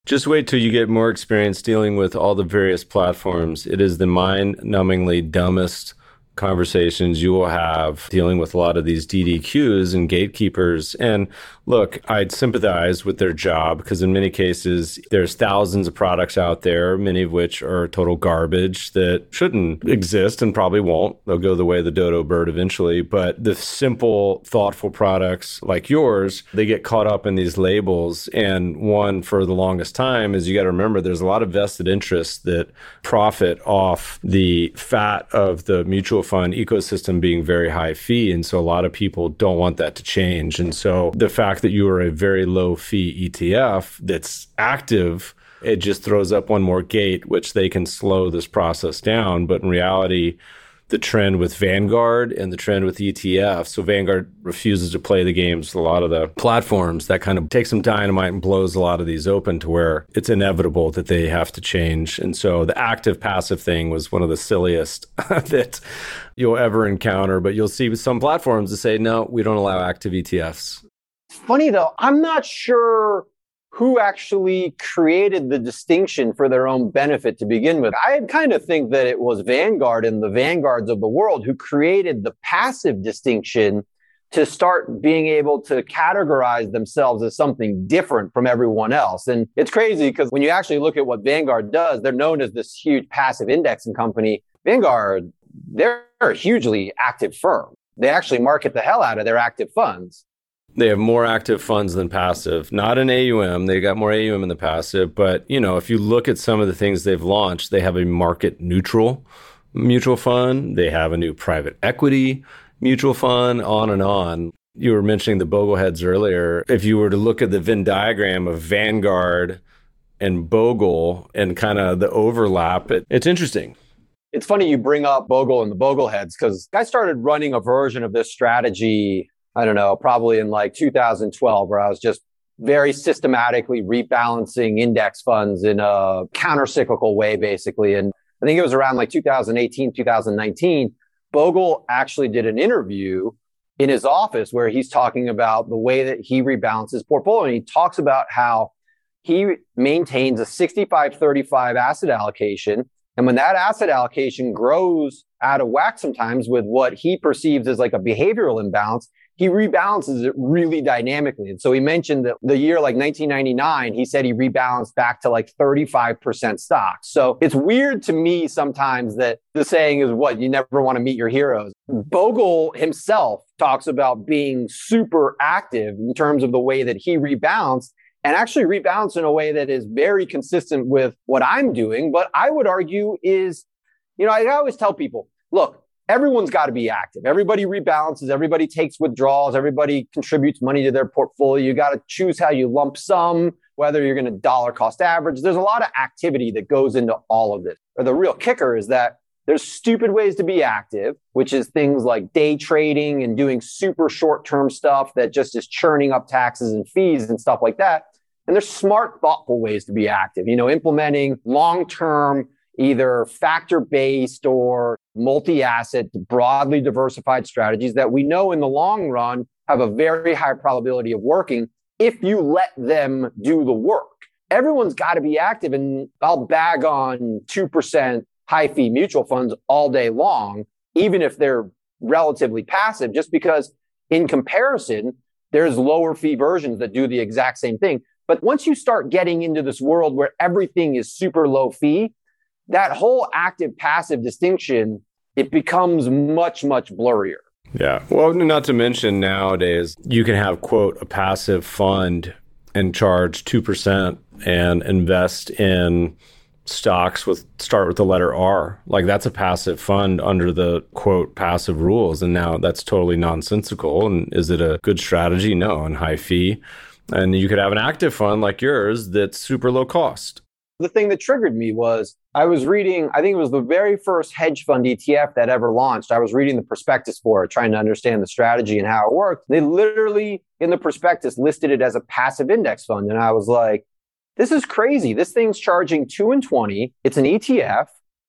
Just wait till you get more experience dealing with all the various platforms. It is the mind-numbingly dumbest conversations you will have dealing with a lot of these D D Qs and gatekeepers. And look, I'd sympathize with their job because in many cases, there's thousands of products out there, many of which are total garbage that shouldn't exist and probably won't. They'll go the way of the dodo bird eventually. But the simple, thoughtful products like yours, they get caught up in these labels. And one for the longest time is you got to remember there's a lot of vested interests that profit off the fat of the mutual fund ecosystem being very high fee. And so a lot of people don't want that to change. And so the fact that you are a very low fee E T F that's active, it just throws up one more gate, which they can slow this process down. But in reality, the trend with Vanguard and the trend with E T F. So Vanguard refuses to play the games with a lot of the platforms. That kind of takes some dynamite and blows a lot of these open to where it's inevitable that they have to change. And so the active passive thing was one of the silliest that you'll ever encounter. But you'll see with some platforms that say, no, we don't allow active E T Fs. It's funny though, I'm not sure who actually created the distinction for their own benefit to begin with. I kind of think that it was Vanguard and the Vanguards of the world who created the passive distinction to start being able to categorize themselves as something different from everyone else. And it's crazy because when you actually look at what Vanguard does, they're known as this huge passive indexing company. Vanguard, they're a hugely active firm. They actually market the hell out of their active funds. They have more active funds than passive, not in A U M. They got more A U M in the passive. But, you know, if you look at some of the things they've launched, they have a market neutral mutual fund. They have a new private equity mutual fund, on and on. You were mentioning the Bogleheads earlier. If you were to look at the Venn diagram of Vanguard and Bogle and kind of the overlap, it, it's interesting. It's funny you bring up Bogle and the Bogleheads because I started running a version of this strategy I don't know, probably in like two thousand twelve, where I was just very systematically rebalancing index funds in a counter-cyclical way, basically. And I think it was around like two thousand eighteen, two thousand nineteen, Bogle actually did an interview in his office where he's talking about the way that he rebalances his portfolio. And he talks about how he maintains a sixty-five thirty-five asset allocation. And when that asset allocation grows out of whack sometimes with what he perceives as like a behavioral imbalance, he rebalances it really dynamically. And so he mentioned that the year like nineteen ninety-nine, he said he rebalanced back to like thirty-five percent stocks. So it's weird to me sometimes that the saying is what, you never want to meet your heroes. Bogle himself talks about being super active in terms of the way that he rebalanced and actually rebalanced in a way that is very consistent with what I'm doing. But I would argue is, you know, I always tell people, look, everyone's got to be active. Everybody rebalances. Everybody takes withdrawals. Everybody contributes money to their portfolio. You got to choose how you lump sum, whether you're going to dollar cost average. There's a lot of activity that goes into all of this. Or the real kicker is that there's stupid ways to be active, which is things like day trading and doing super short-term stuff that just is churning up taxes and fees and stuff like that. And there's smart, thoughtful ways to be active, you know, implementing long-term, either factor-based or multi-asset, broadly diversified strategies that we know in the long run have a very high probability of working if you let them do the work. Everyone's got to be active, and I'll bag on two percent high-fee mutual funds all day long, even if they're relatively passive, just because in comparison, there's lower fee versions that do the exact same thing. But once you start getting into this world where everything is super low fee, that whole active passive distinction, it becomes much, much blurrier. Yeah. Well, not to mention nowadays, you can have, quote, a passive fund and charge two percent and invest in stocks with start with the letter R. Like that's a passive fund under the, quote, passive rules. And now that's totally nonsensical. And is it a good strategy? No, and high fee. And you could have an active fund like yours that's super low cost. The thing that triggered me was I was reading, I think it was the very first hedge fund E T F that ever launched. I was reading the prospectus for it, trying to understand the strategy and how it worked. They literally, in the prospectus, listed it as a passive index fund. And I was like, this is crazy. This thing's charging two and twenty. It's an E T F.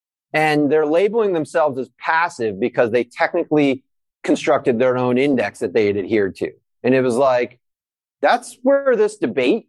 And they're labeling themselves as passive because they technically constructed their own index that they had adhered to. And it was like, that's where this debate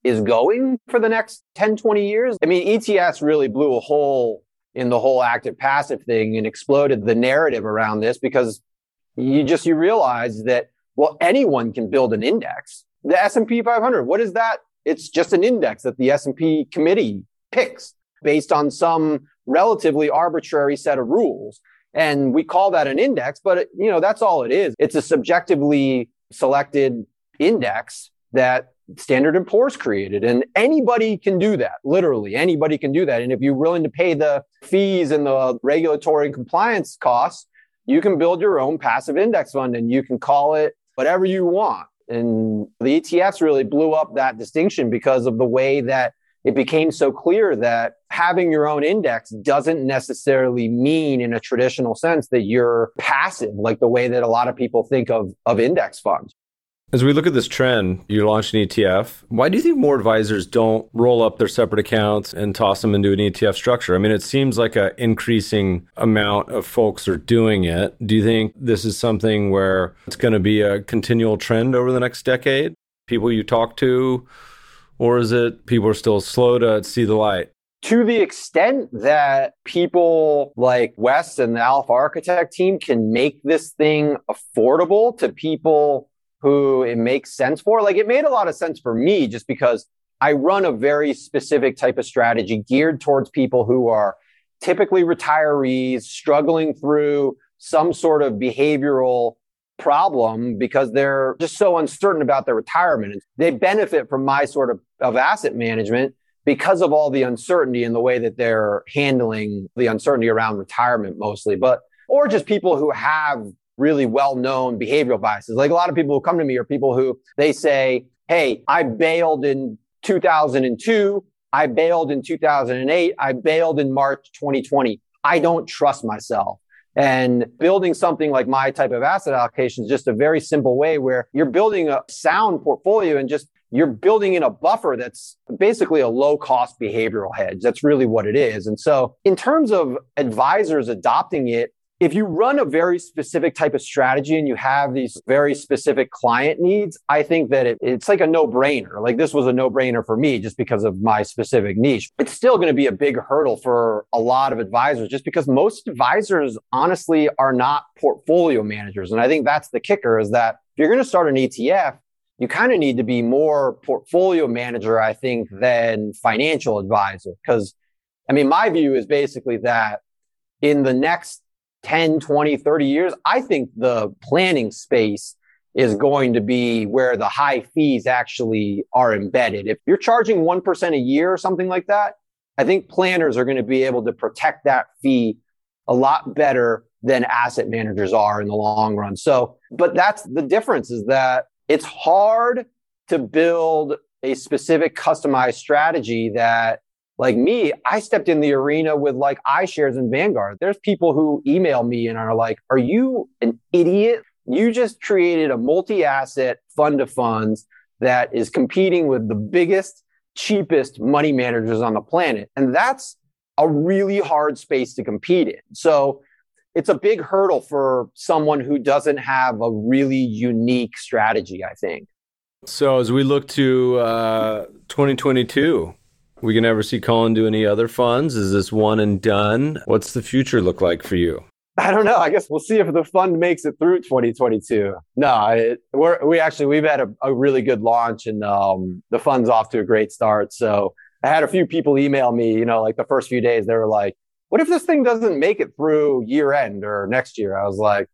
is going for the next ten, twenty years. I mean, E T Fs really blew a hole in the whole active passive thing and exploded the narrative around this because you just, you realize that, well, anyone can build an index. The S and P five hundred, what is that? It's just an index that the S and P committee picks based on some relatively arbitrary set of rules. And we call that an index, but it, you know, that's all it is. It's a subjectively selected index that Standard and Poor's created. And anybody can do that. Literally, anybody can do that. And if you're willing to pay the fees and the regulatory and compliance costs, you can build your own passive index fund and you can call it whatever you want. And the E T Fs really blew up that distinction because of the way that it became so clear that having your own index doesn't necessarily mean in a traditional sense that you're passive, like the way that a lot of people think of, of index funds. As we look at this trend, you launched an E T F. Why do you think more advisors don't roll up their separate accounts and toss them into an E T F structure? I mean, it seems like an increasing amount of folks are doing it. Do you think this is something where it's going to be a continual trend over the next decade? People you talk to, or is it people are still slow to see the light? To the extent that people like Wes and the Alpha Architect team can make this thing affordable to people who it makes sense for. Like, it made a lot of sense for me just because I run a very specific type of strategy geared towards people who are typically retirees struggling through some sort of behavioral problem because they're just so uncertain about their retirement. And they benefit from my sort of, of asset management because of all the uncertainty in the way that they're handling the uncertainty around retirement mostly, but, or just people who have really well-known behavioral biases. Like, a lot of people who come to me are people who they say, hey, I bailed in two thousand two, I bailed in two thousand eight, I bailed in March twenty twenty. I don't trust myself. And building something like my type of asset allocation is just a very simple way where you're building a sound portfolio and just you're building in a buffer that's basically a low-cost behavioral hedge. That's really what it is. And so in terms of advisors adopting it, if you run a very specific type of strategy and you have these very specific client needs, I think that it, it's like a no-brainer. Like, this was a no-brainer for me just because of my specific niche. It's still going to be a big hurdle for a lot of advisors just because most advisors honestly are not portfolio managers. And I think that's the kicker, is that if you're going to start an E T F, you kind of need to be more portfolio manager, I think, than financial advisor. Because, I mean, my view is basically that in the next ten, twenty, thirty years, I think the planning space is going to be where the high fees actually are embedded. If you're charging one percent a year or something like that, I think planners are going to be able to protect that fee a lot better than asset managers are in the long run. So, but that's the difference, is that it's hard to build a specific customized strategy that, like me, I stepped in the arena with like iShares and Vanguard. There's people who email me and are like, are you an idiot? You just created a multi-asset fund of funds that is competing with the biggest, cheapest money managers on the planet. And that's a really hard space to compete in. So it's a big hurdle for someone who doesn't have a really unique strategy, I think. So as we look to uh, twenty twenty-two, we can never see Colin do any other funds? Is this one and done? What's the future look like for you? I don't know. I guess we'll see if the fund makes it through twenty twenty-two. No, it, we're, we actually, we've had a, a really good launch and um, the fund's off to a great start. So I had a few people email me, you know, like the first few days, they were like, what if this thing doesn't make it through year end or next year? I was like,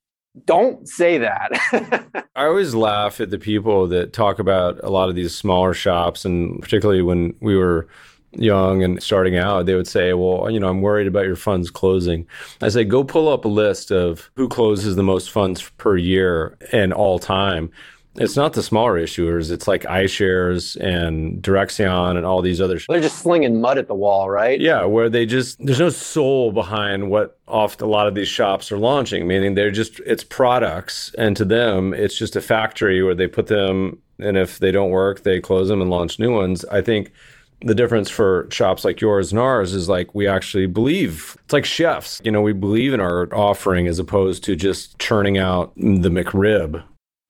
don't say that. I always laugh at the people that talk about a lot of these smaller shops, and particularly when we were young and starting out, they would say, well, you know, I'm worried about your funds closing. I say, go pull up a list of who closes the most funds per year and all time. It's not the smaller issuers. It's like iShares and Direxion and all these other. They're just slinging mud at the wall, right? Yeah, where they just, there's no soul behind what oft a lot of these shops are launching, meaning they're just, it's products. And to them, it's just a factory where they put them, and if they don't work, they close them and launch new ones. I think the difference for shops like yours and ours is like we actually believe. It's like chefs. You know, we believe in our offering as opposed to just churning out the McRib.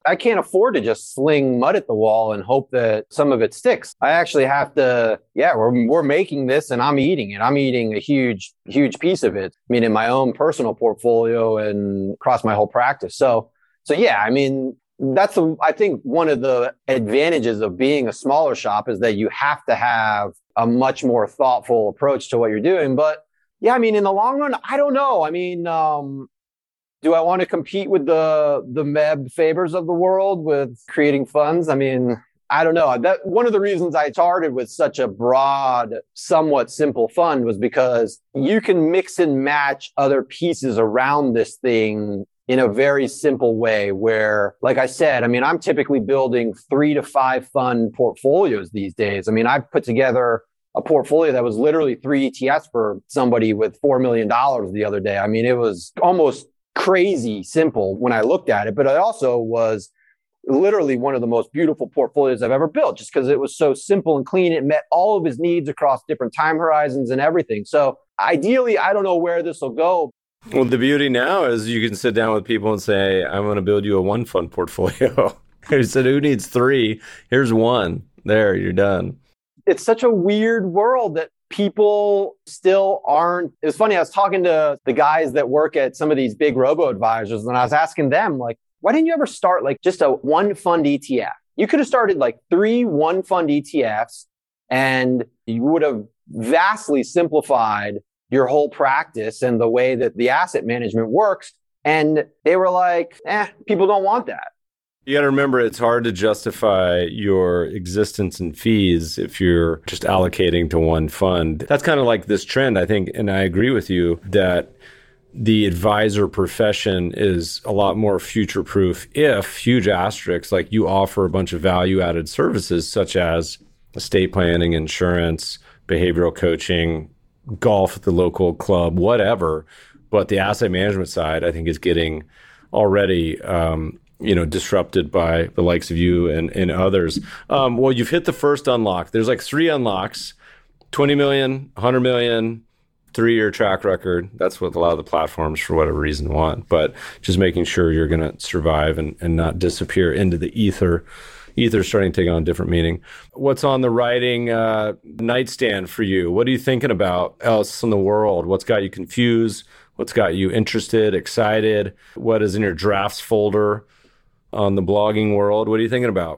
I can't afford to just sling mud at the wall and hope that some of it sticks. I actually have to, yeah, we're, we're making this and I'm eating it. I'm eating a huge, huge piece of it. I mean, in my own personal portfolio and across my whole practice. So, so yeah, I mean, that's, a, I think one of the advantages of being a smaller shop is that you have to have a much more thoughtful approach to what you're doing. But yeah, I mean, in the long run, I don't know. I mean, um, do I want to compete with the the Meb Fabers of the world with creating funds? I mean, I don't know. That one of the reasons I started with such a broad, somewhat simple fund was because you can mix and match other pieces around this thing in a very simple way where, like I said, I mean, I'm typically building three to five fund portfolios these days. I mean, I've put together a portfolio that was literally three E T Fs for somebody with four million dollars the other day. I mean, it was almost crazy simple when I looked at it, but it also was literally one of the most beautiful portfolios I've ever built just because it was so simple and clean. It met all of his needs across different time horizons and everything. So ideally, I don't know where this will go. Well, the beauty now is you can sit down with people and say, I'm going to build you a one fund portfolio. I said, who needs three? Here's one. There, you're done. It's such a weird world that people still aren't. It was funny. I was talking to the guys that work at some of these big robo advisors, and I was asking them, like, why didn't you ever start like just a one fund E T F? You could have started like three one fund E T Fs and you would have vastly simplified your whole practice and the way that the asset management works. And they were like, eh, people don't want that. You got to remember, it's hard to justify your existence and fees if you're just allocating to one fund. That's kind of like this trend, I think, and I agree with you that the advisor profession is a lot more future-proof if, huge asterisks, like you offer a bunch of value-added services such as estate planning, insurance, behavioral coaching, golf at the local club, whatever. But the asset management side, I think, is getting already um, you know, disrupted by the likes of you and, and others. Um, well, you've hit the first unlock. There's like three unlocks, twenty million, one hundred million, three-year track record. That's what a lot of the platforms, for whatever reason, want. But just making sure you're going to survive and, and not disappear into the ether. Ether's starting to take on a different meaning. What's on the writing uh, nightstand for you? What are you thinking about else in the world? What's got you confused? What's got you interested, excited? What is in your drafts folder on the blogging world? What are you thinking about?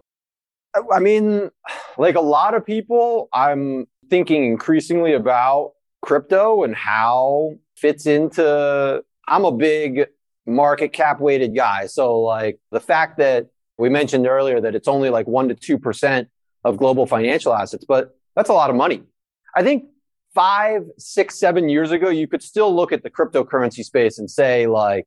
I mean, like a lot of people, I'm thinking increasingly about crypto and how it fits into, I'm a big market cap weighted guy. So like the fact that we mentioned earlier that it's only like one to two percent of global financial assets, but that's a lot of money. I think five, six, seven years ago, you could still look at the cryptocurrency space and say like,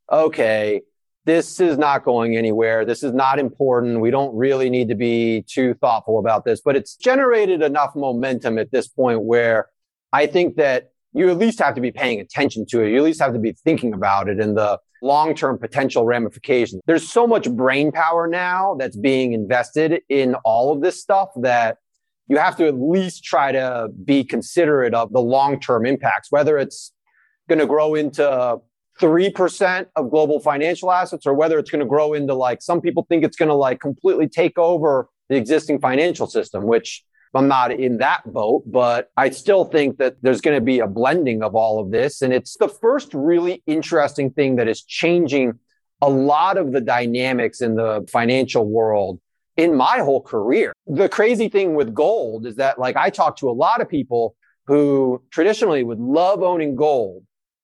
okay, this is not going anywhere. This is not important. We don't really need to be too thoughtful about this, but it's generated enough momentum at this point where I think that you at least have to be paying attention to it. You at least have to be thinking about it and the long-term potential ramifications. There's so much brain power now that's being invested in all of this stuff that you have to at least try to be considerate of the long-term impacts, whether it's going to grow into three percent of global financial assets or whether it's going to grow into like, some people think it's going to like completely take over the existing financial system, which I'm not in that boat, but I still think that there's going to be a blending of all of this. And it's the first really interesting thing that is changing a lot of the dynamics in the financial world in my whole career. The crazy thing with gold is that like I talk to a lot of people who traditionally would love owning gold.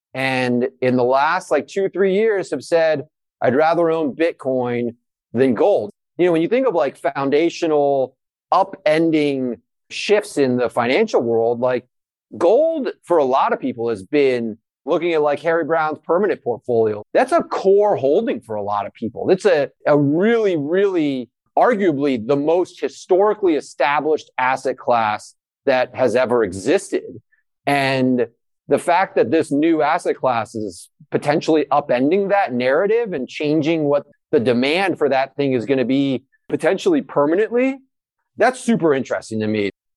And in the last like two, three years have said, I'd rather own Bitcoin than gold. You know, when you think of like foundational upending shifts in the financial world, like gold for a lot of people has been looking at like Harry Brown's permanent portfolio. That's a core holding for a lot of people. It's a, a really, really arguably the most historically established asset class that has ever existed. And the fact that this new asset class is potentially upending that narrative and changing what the demand for that thing is going to be potentially permanently, that's super interesting to me.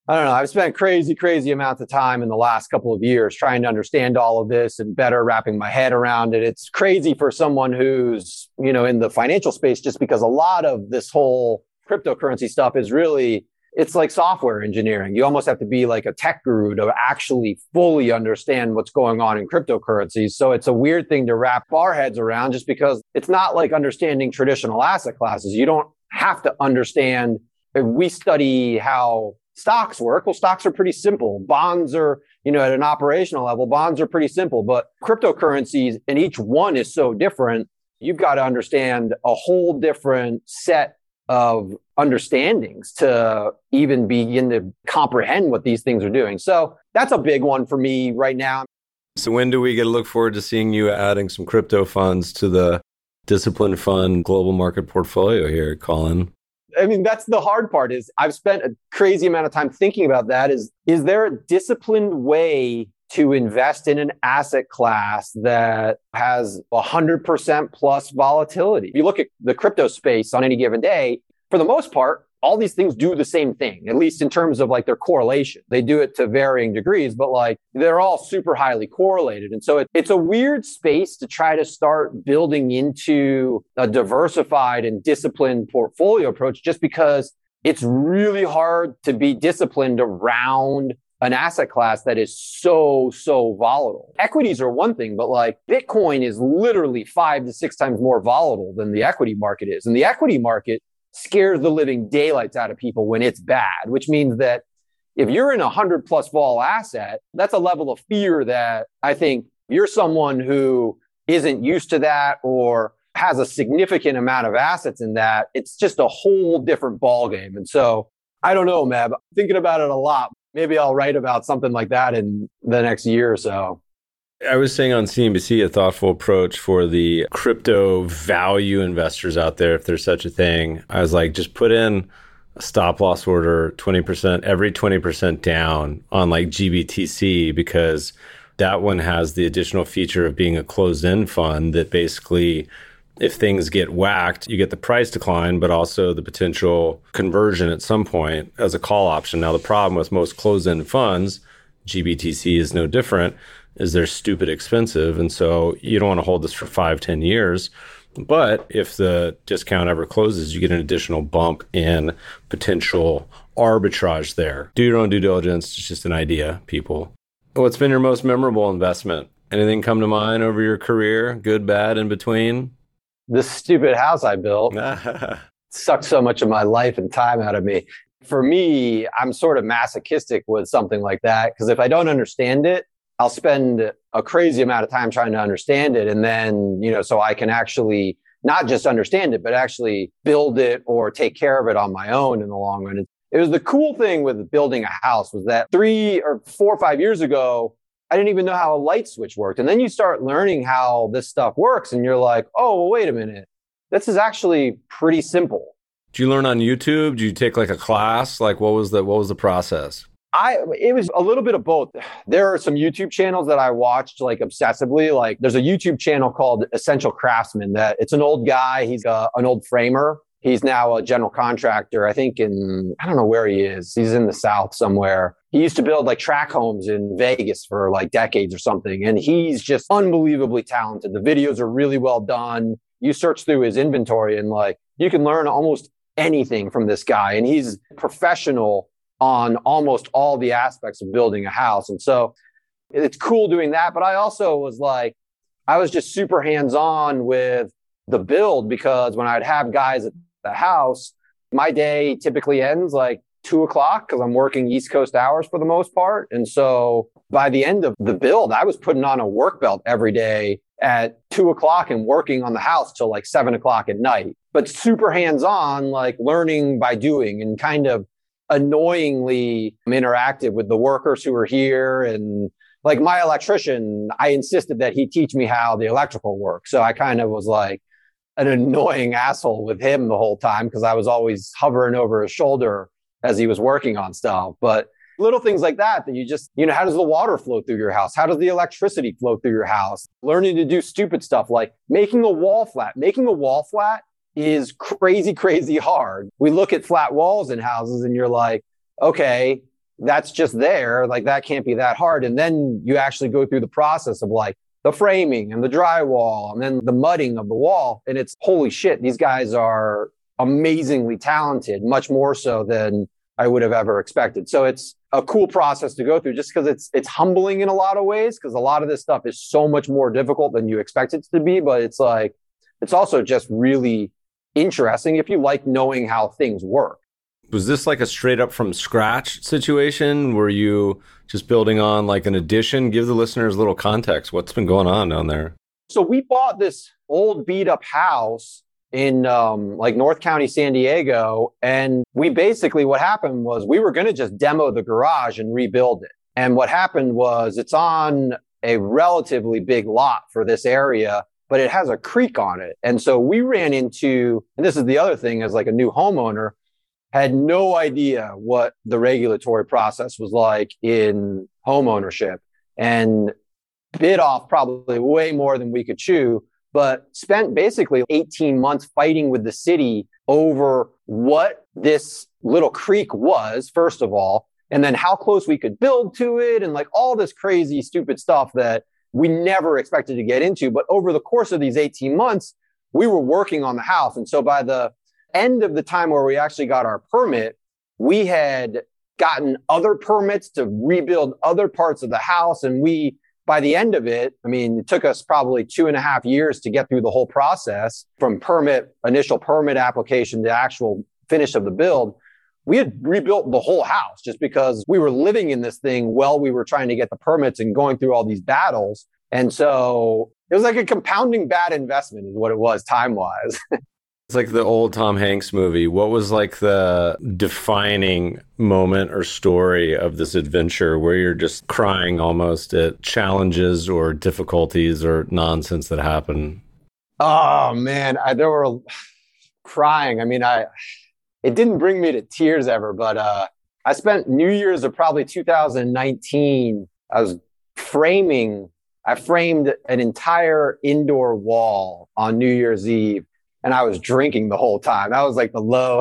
I don't know. I've spent crazy, crazy amounts of time in the last couple of years trying to understand all of this and better wrapping my head around it. It's crazy for someone who's, you know, in the financial space, just because a lot of this whole cryptocurrency stuff is really, it's like software engineering. You almost have to be like a tech guru to actually fully understand what's going on in cryptocurrencies. So it's a weird thing to wrap our heads around, just because it's not like understanding traditional asset classes. You don't have to understand. We study how stocks work. Well, stocks are pretty simple. Bonds are, you know, at an operational level, bonds are pretty simple, but cryptocurrencies, and each one is so different. You've got to understand a whole different set of understandings to even begin to comprehend what these things are doing. So that's a big one for me right now. So when do we get to look forward to seeing you adding some crypto funds to the Disciplined Fund global market portfolio here, Colin? I mean, that's the hard part. Is I've spent a crazy amount of time thinking about that. Is, is there a disciplined way to invest in an asset class that has one hundred percent plus volatility? If you look at the crypto space on any given day, for the most part, all these things do the same thing, at least in terms of like their correlation. They do it to varying degrees, but like they're all super highly correlated. And so it, it's a weird space to try to start building into a diversified and disciplined portfolio approach, just because it's really hard to be disciplined around an asset class that is so, so volatile. Equities are one thing, but like Bitcoin is literally five to six times more volatile than the equity market is. And the equity market scares the living daylights out of people when it's bad, which means that if you're in a hundred plus vol asset, that's a level of fear that I think you're someone who isn't used to that or has a significant amount of assets in that. It's just a whole different ballgame. And so I don't know, Meb, I'm thinking about it a lot. Maybe I'll write about something like that in the next year or so. I was saying on C N B C, a thoughtful approach for the crypto value investors out there, if there's such a thing. I was like, just put in a stop loss order, twenty percent, every twenty percent down on like G B T C, because that one has the additional feature of being a closed-end fund that basically, if things get whacked, you get the price decline, but also the potential conversion at some point as a call option. Now, the problem with most closed-end funds, G B T C is no different, is they're stupid expensive. And so you don't want to hold this for five, ten years. But if the discount ever closes, you get an additional bump in potential arbitrage there. Do your own due diligence. It's just an idea, people. What's been your most memorable investment? Anything come to mind over your career? Good, bad, in between? This stupid house I built sucked so much of my life and time out of me. For me, I'm sort of masochistic with something like that, because if I don't understand it, I'll spend a crazy amount of time trying to understand it. And then, you know, so I can actually not just understand it, but actually build it or take care of it on my own in the long run. It was the cool thing with building a house was that three or four or five years ago, I didn't even know how a light switch worked. And then you start learning how this stuff works and you're like, oh, well, wait a minute. This is actually pretty simple. Did you learn on YouTube? Did you take like a class? Like what was the, what was the process? I, it was a little bit of both. There are some YouTube channels that I watched like obsessively. Like there's a YouTube channel called Essential Craftsman that it's an old guy. He's a, an old framer. He's now a general contractor. I think in, I don't know where he is. He's in the South somewhere. He used to build like track homes in Vegas for like decades or something. And he's just unbelievably talented. The videos are really well done. You search through his inventory and like, you can learn almost anything from this guy. And he's professional on almost all the aspects of building a house. And so it's cool doing that. But I also was like, I was just super hands-on with the build, because when I'd have guys at the house, my day typically ends like two o'clock because I'm working East Coast hours for the most part. And so by the end of the build, I was putting on a work belt every day at two o'clock and working on the house till like seven o'clock at night, but super hands-on, like learning by doing and kind of annoyingly interactive with the workers who were here. And like my electrician, I insisted that he teach me how the electrical works. So I kind of was like an annoying asshole with him the whole time because I was always hovering over his shoulder as he was working on stuff. But little things like that, that you just, you know, how does the water flow through your house? How does the electricity flow through your house? Learning to do stupid stuff like making a wall flat. Making a wall flat is crazy, crazy hard. We look at flat walls in houses and you're like, okay, that's just there. Like that can't be that hard. And then you actually go through the process of like the framing and the drywall and then the mudding of the wall. And it's holy shit. These guys are amazingly talented, much more so than I would have ever expected. So it's a cool process to go through just because it's, it's humbling in a lot of ways, because a lot of this stuff is so much more difficult than you expect it to be. But it's like, it's also just really interesting if you like knowing how things work. Was this like a straight up from scratch situation? Were you just building on like an addition? Give the listeners a little context. What's been going on down there? So we bought this old beat up house in um, like North County, San Diego. And we basically, what happened was we were going to just demo the garage and rebuild it. And what happened was it's on a relatively big lot for this area, but it has a creek on it. And so we ran into, and this is the other thing as like a new homeowner, had no idea what the regulatory process was like in home ownership and bit off probably way more than we could chew, but spent basically eighteen months fighting with the city over what this little creek was, first of all, and then how close we could build to it and like all this crazy, stupid stuff that we never expected to get into. But over the course of these eighteen months, we were working on the house. And so by the end of the time where we actually got our permit, we had gotten other permits to rebuild other parts of the house. And we, by the end of it, I mean, it took us probably two and a half years to get through the whole process from permit, initial permit application to actual finish of the build. We had rebuilt the whole house just because we were living in this thing while we were trying to get the permits and going through all these battles. And so it was like a compounding bad investment is what it was time-wise. It's like the old Tom Hanks movie. What was like the defining moment or story of this adventure where you're just crying almost at challenges or difficulties or nonsense that happen? Oh, man. I, there were crying. I mean, I it didn't bring me to tears ever, but uh, I spent New Year's of probably two thousand nineteen. I was framing, I framed an entire indoor wall on New Year's Eve. And I was drinking the whole time. That was like the low.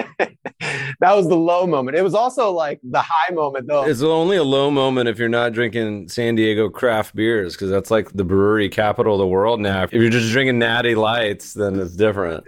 That was the low moment. It was also like the high moment, though. It's only a low moment if you're not drinking San Diego craft beers, because that's like the brewery capital of the world now. If you're just drinking Natty Lights, then it's different.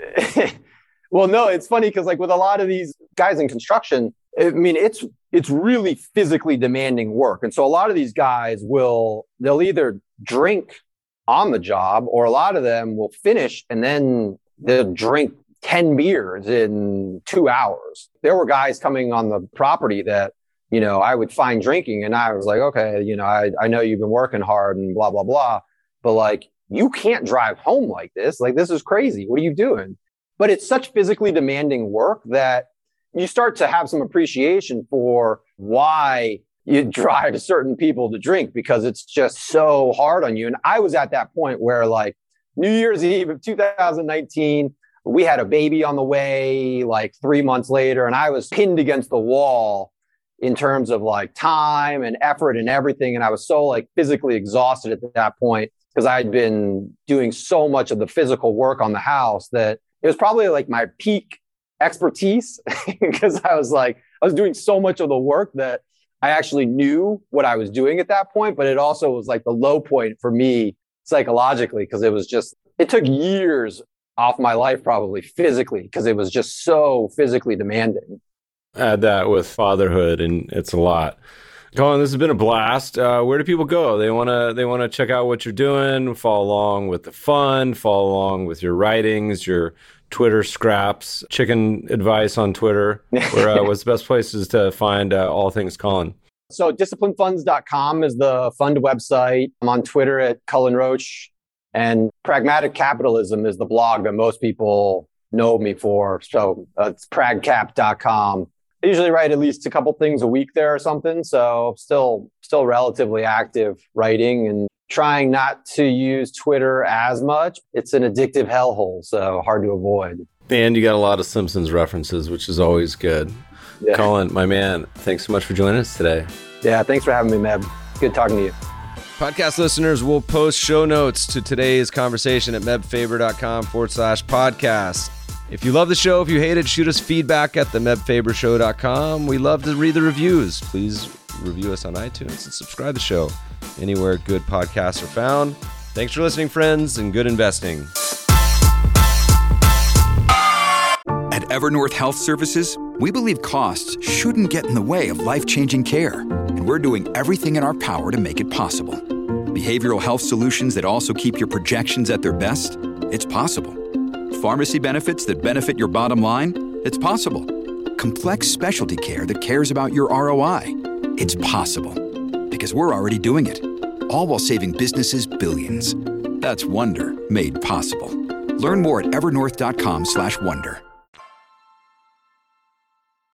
Well, no, it's funny because like with a lot of these guys in construction, I mean, it's it's really physically demanding work. And so a lot of these guys will, they'll either drink on the job or a lot of them will finish and then they'll drink ten beers in two hours. There were guys coming on the property that, you know, I would find drinking and I was like, okay, you know, I, I know you've been working hard and blah, blah, blah. But like, you can't drive home like this. Like, this is crazy. What are you doing? But it's such physically demanding work that you start to have some appreciation for why you drive certain people to drink, because it's just so hard on you. And I was at that point where like, New Year's Eve of two thousand nineteen, we had a baby on the way like three months later, and I was pinned against the wall in terms of like time and effort and everything. And I was so like physically exhausted at that point because I had been doing so much of the physical work on the house that it was probably like my peak expertise because I was like, I was doing so much of the work that I actually knew what I was doing at that point. But it also was like the low point for me psychologically, because it was just, it took years off my life probably physically, because it was just so physically demanding. Add that with fatherhood and it's a lot. Colin, this has been a blast. Uh, where do people go? They want to they want to check out what you're doing, follow along with the fun, follow along with your writings, your Twitter scraps, chicken advice on Twitter. Where, uh, what's the best places to find uh, all things Colin? So discipline funds dot com is the fund website. I'm on Twitter at Cullen Roach, and Pragmatic Capitalism is the blog that most people know me for. So uh, it's prag cap dot com. I usually write at least a couple things a week there or something. So still, still relatively active writing and trying not to use Twitter as much. It's an addictive hellhole, so hard to avoid. And you got a lot of Simpsons references, which is always good. Yeah. Colin, my man, thanks so much for joining us today. Yeah, thanks for having me, Meb. Good talking to you. Podcast listeners will post show notes to today's conversation at mebfaber dot com forward slash podcast. If you love the show, if you hate it, shoot us feedback at the meb faber show dot com. We love to read the reviews. Please review us on iTunes and subscribe to the show anywhere good podcasts are found. Thanks for listening, friends, and good investing. At Evernorth Health Services, we believe costs shouldn't get in the way of life-changing care, and we're doing everything in our power to make it possible. Behavioral health solutions that also keep your projections at their best? It's possible. Pharmacy benefits that benefit your bottom line? It's possible. Complex specialty care that cares about your R O I? It's possible. Because we're already doing it. All while saving businesses billions. That's Wonder made possible. Learn more at evernorth dot com slash wonder.